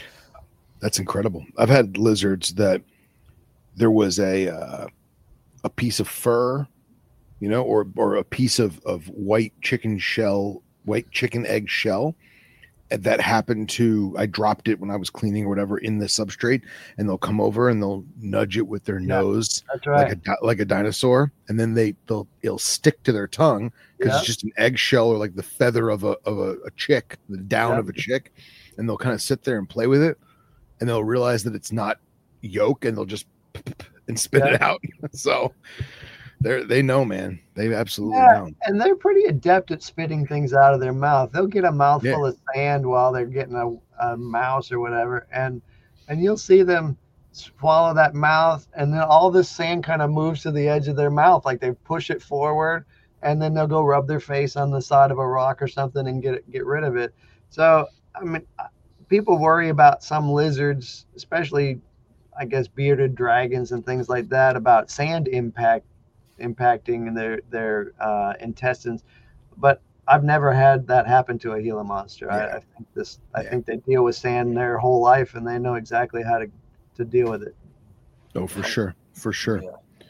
That's incredible. I've had lizards that there was a uh, a piece of fur, you know, or or a piece of, of white chicken shell, white chicken egg shell that happened to, I dropped it when I was cleaning or whatever in the substrate, and they'll come over and they'll nudge it with their yeah, nose that's right. like a like a dinosaur, and then they they'll it'll stick to their tongue because yeah. it's just an eggshell or like the feather of a of a, a chick, the down yeah. of a chick, and they'll kind of sit there and play with it. And they'll realize that it's not yolk, and they'll just and spit yeah. it out. So they they know, man. They absolutely yeah, know. And they're pretty adept at spitting things out of their mouth. They'll get a mouthful yeah. of sand while they're getting a, a mouse or whatever, and and you'll see them swallow that mouth, and then all this sand kind of moves to the edge of their mouth, like they push it forward, and then they'll go rub their face on the side of a rock or something and get it, get rid of it. So I mean. People worry about some lizards, especially, I guess, bearded dragons and things like that, about sand impact impacting their their uh, intestines. But I've never had that happen to a Gila monster. Yeah. I, I think this. I yeah. think they deal with sand their whole life, and they know exactly how to to deal with it. Oh, for sure, for sure. Yeah.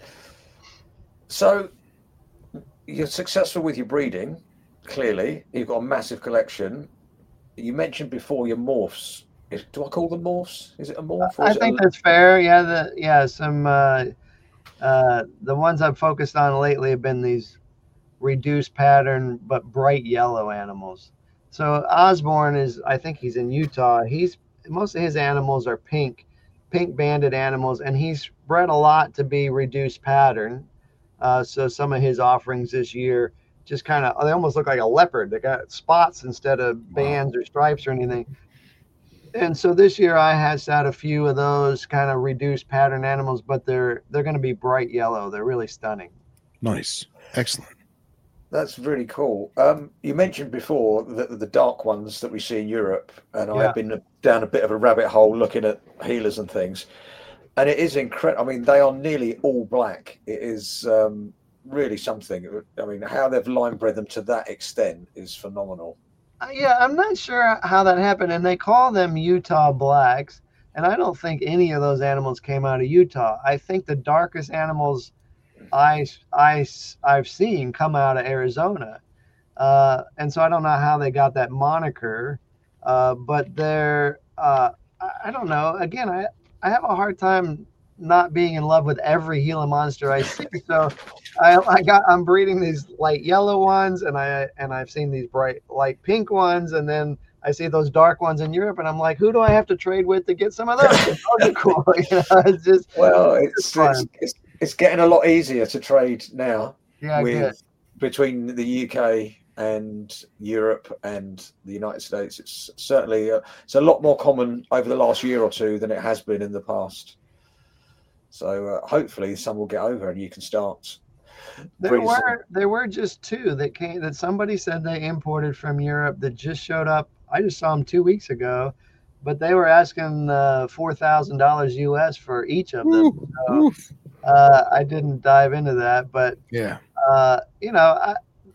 So you're successful with your breeding. Clearly, you've got a massive collection. You mentioned before your morphs. Do I call them morphs? Is it a morph? Or I is think it a... that's fair. Yeah, the yeah some uh, uh, the ones I've focused on lately have been these reduced pattern but bright yellow animals. So Osborne is, I think he's in Utah. He's most of his animals are pink, pink banded animals, and he's bred a lot to be reduced pattern. Uh, so some of his offerings this year. Just kind of, they almost look like a leopard. They got spots instead of bands or stripes or anything. And so this year I has had a few of those kind of reduced pattern animals, but they're they're going to be bright yellow. They're really stunning. Nice, excellent. That's really cool. Um, you mentioned before the, the dark ones that we see in Europe, and yeah. I've been down a bit of a rabbit hole looking at healers and things, and it is incredible. I mean, they are nearly all black. It is. Um, really something. I mean, how they've line bred them to that extent is phenomenal. Uh, yeah, I'm not sure how that happened, and they call them Utah blacks, and I don't think any of those animals came out of Utah. I think the darkest animals I, I, I've seen come out of Arizona, uh, and so I don't know how they got that moniker, uh, but they're, uh, I, I don't know. Again, I, I have a hard time not being in love with every Gila monster I see. So I, I got, I'm breeding these light yellow ones, and I, and I've seen these bright light pink ones. And then I see those dark ones in Europe, and I'm like, who do I have to trade with to get some of those? Those are cool. You know, it's just, well, it's, it's, it's, it's getting a lot easier to trade now yeah, with between the U K and Europe and the United States. It's certainly, uh, it's a lot more common over the last year or two than it has been in the past. So uh, hopefully some will get over and you can start. There were some. there were just two that came that somebody said they imported from Europe that just showed up. I just saw them two weeks ago, but they were asking uh, four thousand dollars U S for each of them. Ooh, so, uh, I didn't dive into that, but yeah, uh, you know, I,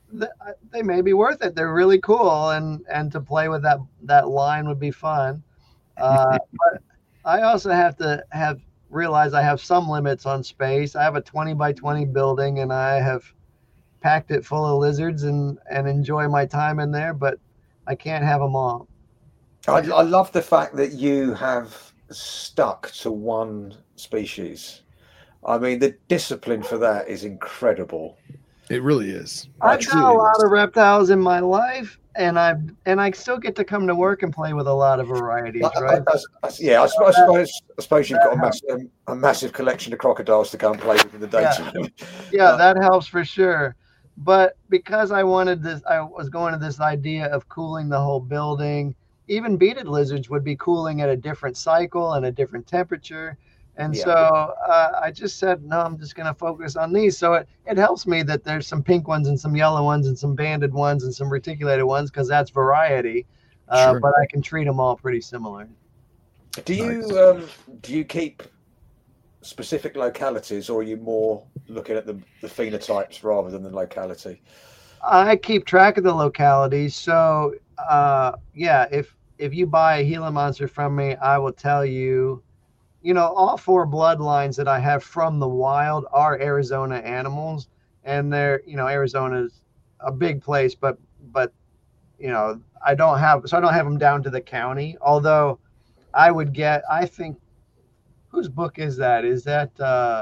th- they may be worth it. They're really cool, and and to play with that that line would be fun. Uh, but I also have to have realize I have some limits on space. I have a twenty by twenty building, and I have packed it full of lizards and and enjoy my time in there, but I can't have them all. I, I love the fact that you have stuck to one species. I mean, the discipline for that is incredible. It really is. I've It got a truly lot is. of reptiles in my life, and I and I still get to come to work and play with a lot of varieties, I- I- right? I- I- yeah, I suppose, I suppose I suppose you've got a massive, a massive collection of crocodiles to go and play with in the daytime. Yeah, Uh, that helps for sure. But because I wanted this, I was going to this idea of cooling the whole building. Even beaded lizards would be cooling at a different cycle and a different temperature. And Yeah. so uh, I just said, no, I'm just going to focus on these. So it, it helps me that there's some pink ones and some yellow ones and some banded ones and some reticulated ones, because that's variety. Uh, Sure. But I can treat them all pretty similar. Do you Nice. um, do you keep specific localities, or are you more looking at the, the phenotypes rather than the locality? I keep track of the localities. So uh, yeah, if if you buy a Gila monster from me, I will tell you, you know, all four bloodlines that I have from the wild are Arizona animals, and they're, you know, Arizona's a big place, but but you know, I don't have so I don't have them down to the county. Although I would get, I think, whose book is that? Is that uh,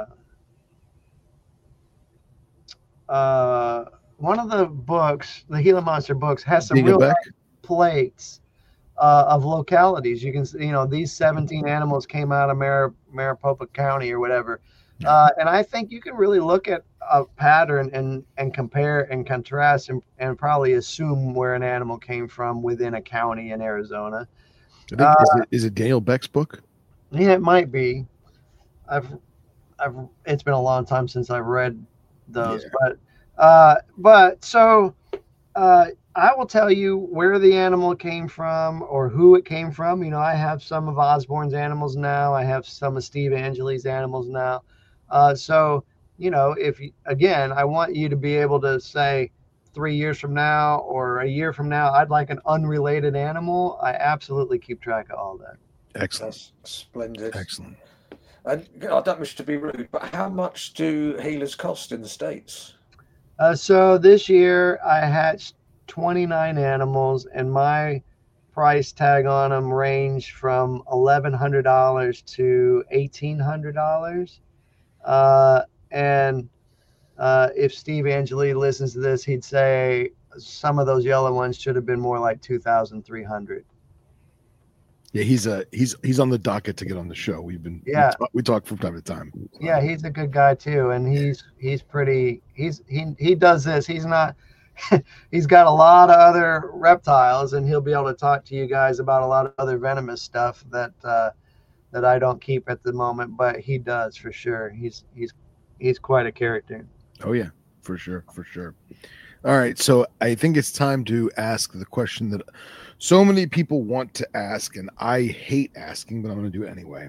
uh, one of the books? The Gila Monster books has some Dina real Beck? nice plates uh, of localities. You can see, you know, these seventeen animals came out of Mar- Maricopa County or whatever. Uh, and I think you can really look at a pattern and, and compare and contrast and, and probably assume where an animal came from within a county in Arizona. I think, is, it, is it Daniel Beck's book? Yeah, it might be. I've, I've, it's been a long time since I've read those, Yeah. but, uh, but so, uh, I will tell you where the animal came from or who it came from. You know, I have some of Osborne's animals now. I have some of Steve Angeli's animals now. Uh, so, you know, if you, again, I want you to be able to say three years from now or a year from now, I'd like an unrelated animal. I absolutely keep track of all that. Excellent. That's splendid. Excellent. And you know, I don't wish to be rude, but how much do healers cost in the States? Uh, so this year I hatched twenty-nine animals, and my price tag on them ranged from eleven hundred dollars to eighteen hundred dollars. Uh, and uh, if Steve Angeli listens to this, he'd say some of those yellow ones should have been more like two thousand three hundred. Yeah, he's a he's he's on the docket to get on the show. We've been Yeah. we, talk, we talk from time to time. Yeah, he's a good guy too, and he's he's pretty. He's he he does this. He's not. He's got a lot of other reptiles, and he'll be able to talk to you guys about a lot of other venomous stuff that uh, that I don't keep at the moment, but he does for sure. He's he's he's quite a character. Oh yeah, for sure, for sure. All right, so I think it's time to ask the question that so many people want to ask, and I hate asking, but I'm going to do it anyway.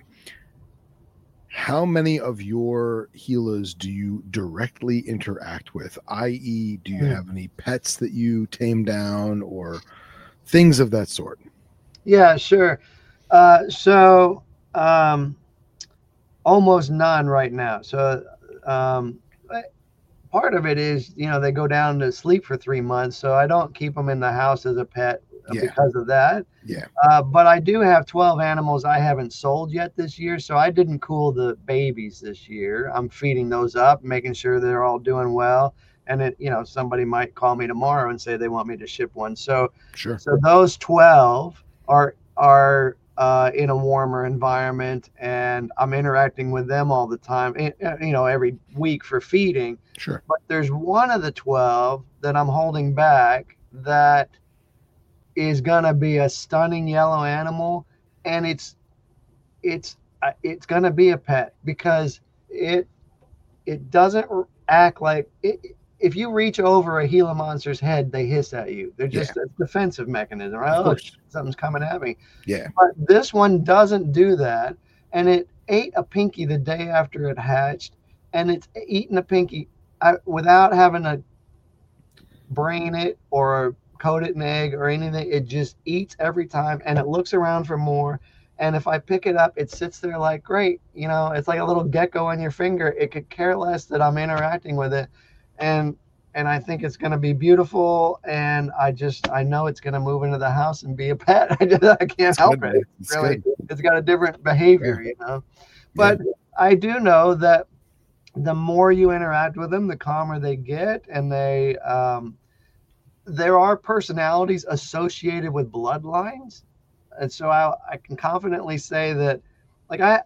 How many of your Gilas do you directly interact with? that is, do you Hmm. have any pets that you tame down or things of that sort? Yeah, sure. Uh, so um, almost none right now. So um, part of it is, you know, they go down to sleep for three months, so I don't keep them in the house as a pet Yeah. because of that. Yeah. Uh, but I do have twelve animals I haven't sold yet this year, so I didn't cool the babies this year. I'm feeding those up, making sure they're all doing well. And it, you know, somebody might call me tomorrow and say they want me to ship one. So, Sure. so those twelve are are uh, in a warmer environment, and I'm interacting with them all the time. eh, You know, every week for feeding. Sure. But there's one of the twelve that I'm holding back that is gonna be a stunning yellow animal, and it's it's uh, it's gonna be a pet because it it doesn't act like it. If you reach over a Gila monster's head, they hiss at you. They're just a defensive mechanism, right? Of Oh, course. something's coming at me. Yeah. But this one doesn't do that, and it ate a pinky the day after it hatched, and it's eaten a pinky uh, without having a brain it or coat it in egg or anything. It just eats every time, and it looks around for more. And if I pick it up, it sits there like, great, you know, it's like a little gecko on your finger. It could care less that I'm interacting with it. And and I think it's going to be beautiful. And I just, I know it's going to move into the house and be a pet. I just, I can't It's help good, it. It's Really, good. it's got a different behavior, you know. But I do know that the more you interact with them, the calmer they get, and they, um, there are personalities associated with bloodlines. And so I, I can confidently say that, like, I,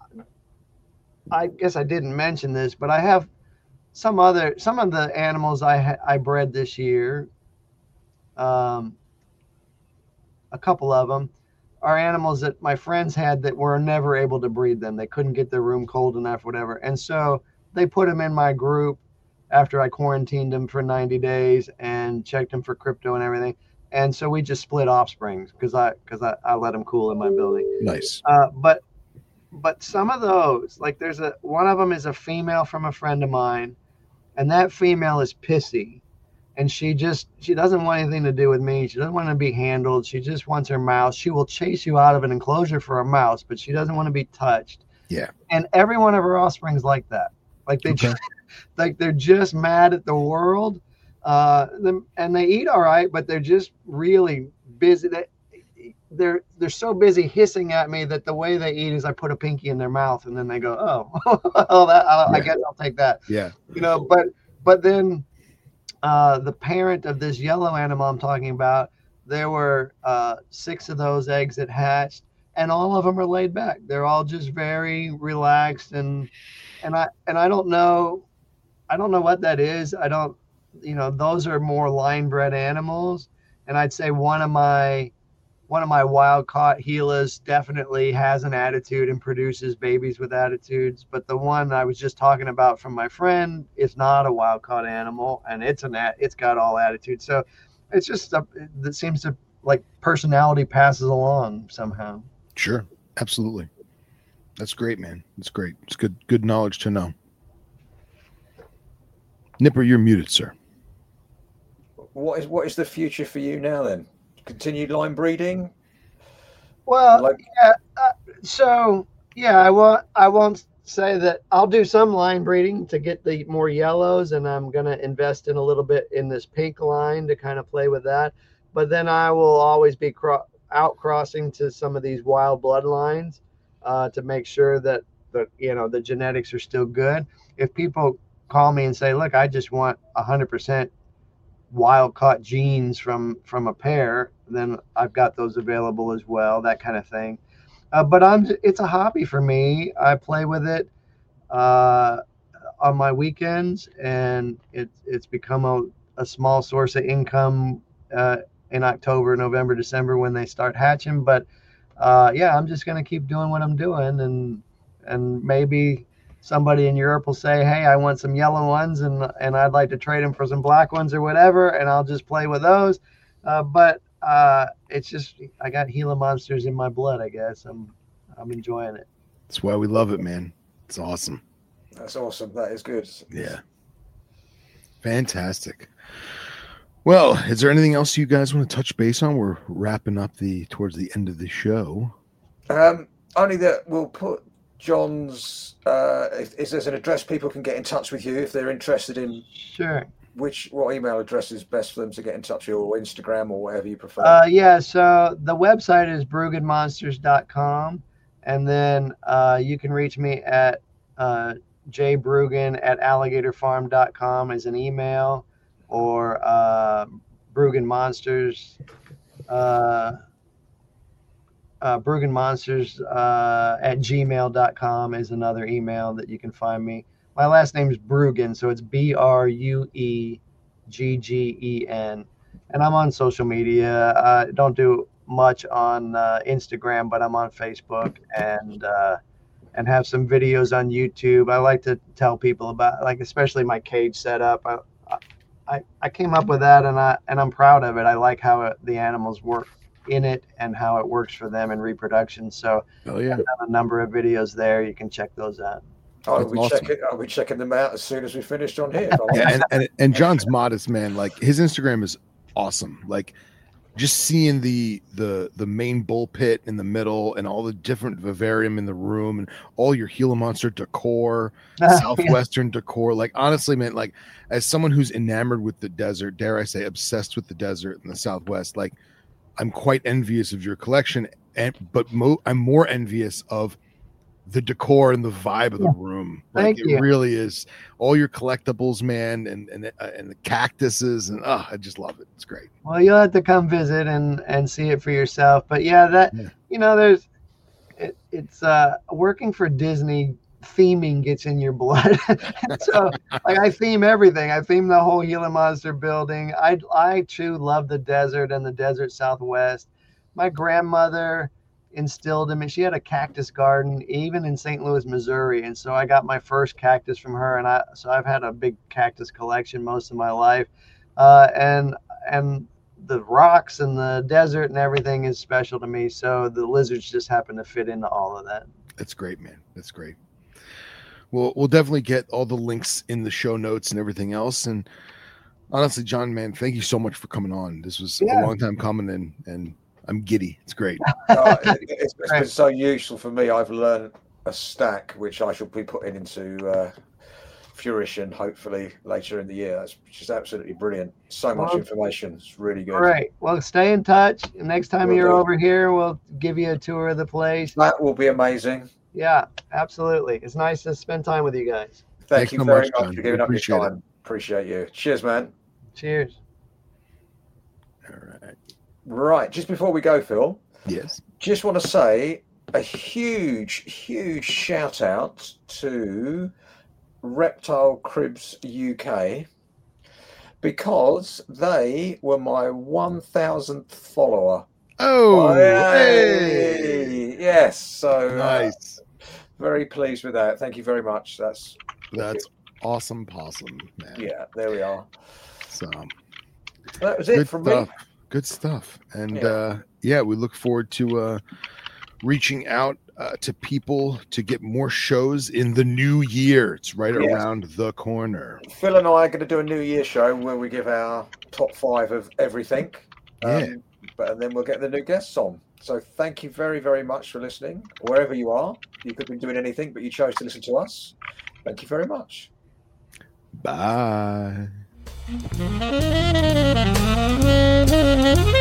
I guess I didn't mention this, but I have some other, some of the animals I ha- I bred this year. Um, a couple of them are animals that my friends had that were never able to breed them. They couldn't get their room cold enough, whatever. And so they put them in my group after I quarantined them for ninety days and checked them for crypto and everything. And so we just split offsprings because I because I, I let them cool in my building. Nice. Uh, but but some of those, like there's a one of them is a female from a friend of mine, and that female is pissy, and she just she doesn't want anything to do with me. She doesn't want to be handled. She just wants her mouse. She will chase you out of an enclosure for a mouse, but she doesn't want to be touched. Yeah. And every one of her offsprings like that. Like they Okay. just, like they're just mad at the world. Uh, them, and they eat all right, but they're just really busy. They, they're they're so busy hissing at me that the way they eat is I put a pinky in their mouth and then they go, oh, oh that I, I Yeah. guess I'll take that. Yeah. You know, but but then uh, the parent of this yellow animal I'm talking about, there were uh, six of those eggs that hatched, and all of them are laid back. They're all just very relaxed, and and I and I don't know, I don't know what that is. I don't. You know, those are more line bred animals. And I'd say one of my one of my wild caught Gilas definitely has an attitude and produces babies with attitudes. But the one I was just talking about from my friend is not a wild caught animal, and it's an it's got all attitude. So it's just a, it seems to like personality passes along somehow. Sure. Absolutely. That's great, man. That's great. It's good good knowledge to know. Nipper, you're muted, sir. What is what is the future for you now then? Continued line breeding? Well, Like, yeah. Uh, so yeah, I won't. I won't say that I'll do some line breeding to get the more yellows, and I'm gonna invest in a little bit in this pink line to kind of play with that. But then I will always be cro- out crossing to some of these wild bloodlines uh, to make sure that the you know the genetics are still good. If people call me and say, "Look, I just want one hundred percent wild caught genes from from a pair," then I've got those available as well, that kind of thing. Uh, but I'm it's a hobby for me. I play with it uh, on my weekends, and it, it's become a, a small source of income uh, in October, November, December when they start hatching. But uh, yeah, I'm just going to keep doing what I'm doing, and and maybe somebody in Europe will say, hey, I want some yellow ones, and and I'd like to trade them for some black ones or whatever, and I'll just play with those. Uh, but uh, it's just, I got Gila monsters in my blood, I guess. I'm I'm enjoying it. That's why we love it, man. It's awesome. that's awesome. That is good. Yeah. Fantastic. Well, is there anything else you guys want to touch base on? We're wrapping up the towards the end of the show. Um, only that we'll put John's, uh, if, if there's an address people can get in touch with you if they're interested in Sure. which, what email address is best for them to get in touch with you, or Instagram, or whatever you prefer. Uh, yeah, so the website is brugen monsters dot com, and then uh, you can reach me at uh, jbrugen at alligator farm dot com as an email, or uh, Brugen Monsters, uh, uh, Brugen Monsters uh, at gmail dot com is another email that you can find me. My last name is Brugen, so it's B R U E G G E N. And I'm on social media. I don't do much on uh, Instagram, but I'm on Facebook and uh, and have some videos on YouTube. I like to tell people about, like, especially my cage setup. I, I, I came up with that, and I and I'm proud of it. I like how it, the animals work in it and how it works for them in reproduction. So Oh yeah. I have a number of videos there. You can check those out. I'll That's be awesome. checking. I'll be checking them out as soon as we finished on here. Yeah, and, and and John's modest, man. Like his Instagram is awesome. Like just seeing the the the main bull pit in the middle and all the different vivarium in the room and all your Gila Monster decor, southwestern decor. Like honestly, man, like as someone who's enamored with the desert, dare I say, obsessed with the desert in the Southwest, like I'm quite envious of your collection. And but mo- I'm more envious of the decor and the vibe of the room. Like Thank it you. really is all your collectibles, man, and and uh, and the cactuses, and oh, I just love it. It's great. Well, you'll have to come visit and and see it for yourself. But yeah, that Yeah. you know, there's it, it's uh working for Disney. Theming gets in your blood. So like I theme everything. I theme the whole Gila Monster building. I I too love the desert and the desert Southwest. My grandmother instilled in me. She had a cactus garden even in Saint Louis, Missouri, and so I got my first cactus from her. And I so I've had a big cactus collection most of my life, uh, and and the rocks and the desert and everything is special to me. So the lizards just happen to fit into all of that. That's great, man. That's great. We'll we'll definitely get all the links in the show notes and everything else. And honestly, John, man, thank you so much for coming on. This was Yeah. a long time coming, and and I'm giddy. It's great. Uh, it, it's, it's been so useful for me. I've learned a stack which I shall be putting into uh, fruition hopefully later in the year. That's just absolutely brilliant. So much Well, information. It's really good. All right. Well, stay in touch. Next time Will you're do. over here, we'll give you a tour of the place. That will be amazing. Yeah, absolutely. It's nice to spend time with you guys. Thank Thanks you so very much, much John. for giving We up your appreciate it. time. Appreciate you. Cheers, man. Cheers. All right. Right. Just before we go, Phil, Yes. just want to say a huge, huge shout out to Reptile Cribs U K because they were my one thousandth follower. Oh, Hey! hey. Yes. So uh, Nice. very pleased with that. Thank you very much. That's That's awesome, possum, man. yeah. There we are. So That was it good from stuff. me. Good stuff. And Yeah. uh yeah, we look forward to uh reaching out uh, to people to get more shows in the new year. It's right Yes. around the corner. Phil and I are going to do a New Year show where we give our top five of everything. Yeah. Um, but and then we'll get the new guests on. So thank you very, very much for listening. Wherever you are, you could be doing anything, but you chose to listen to us. Thank you very much. Bye. Thank you.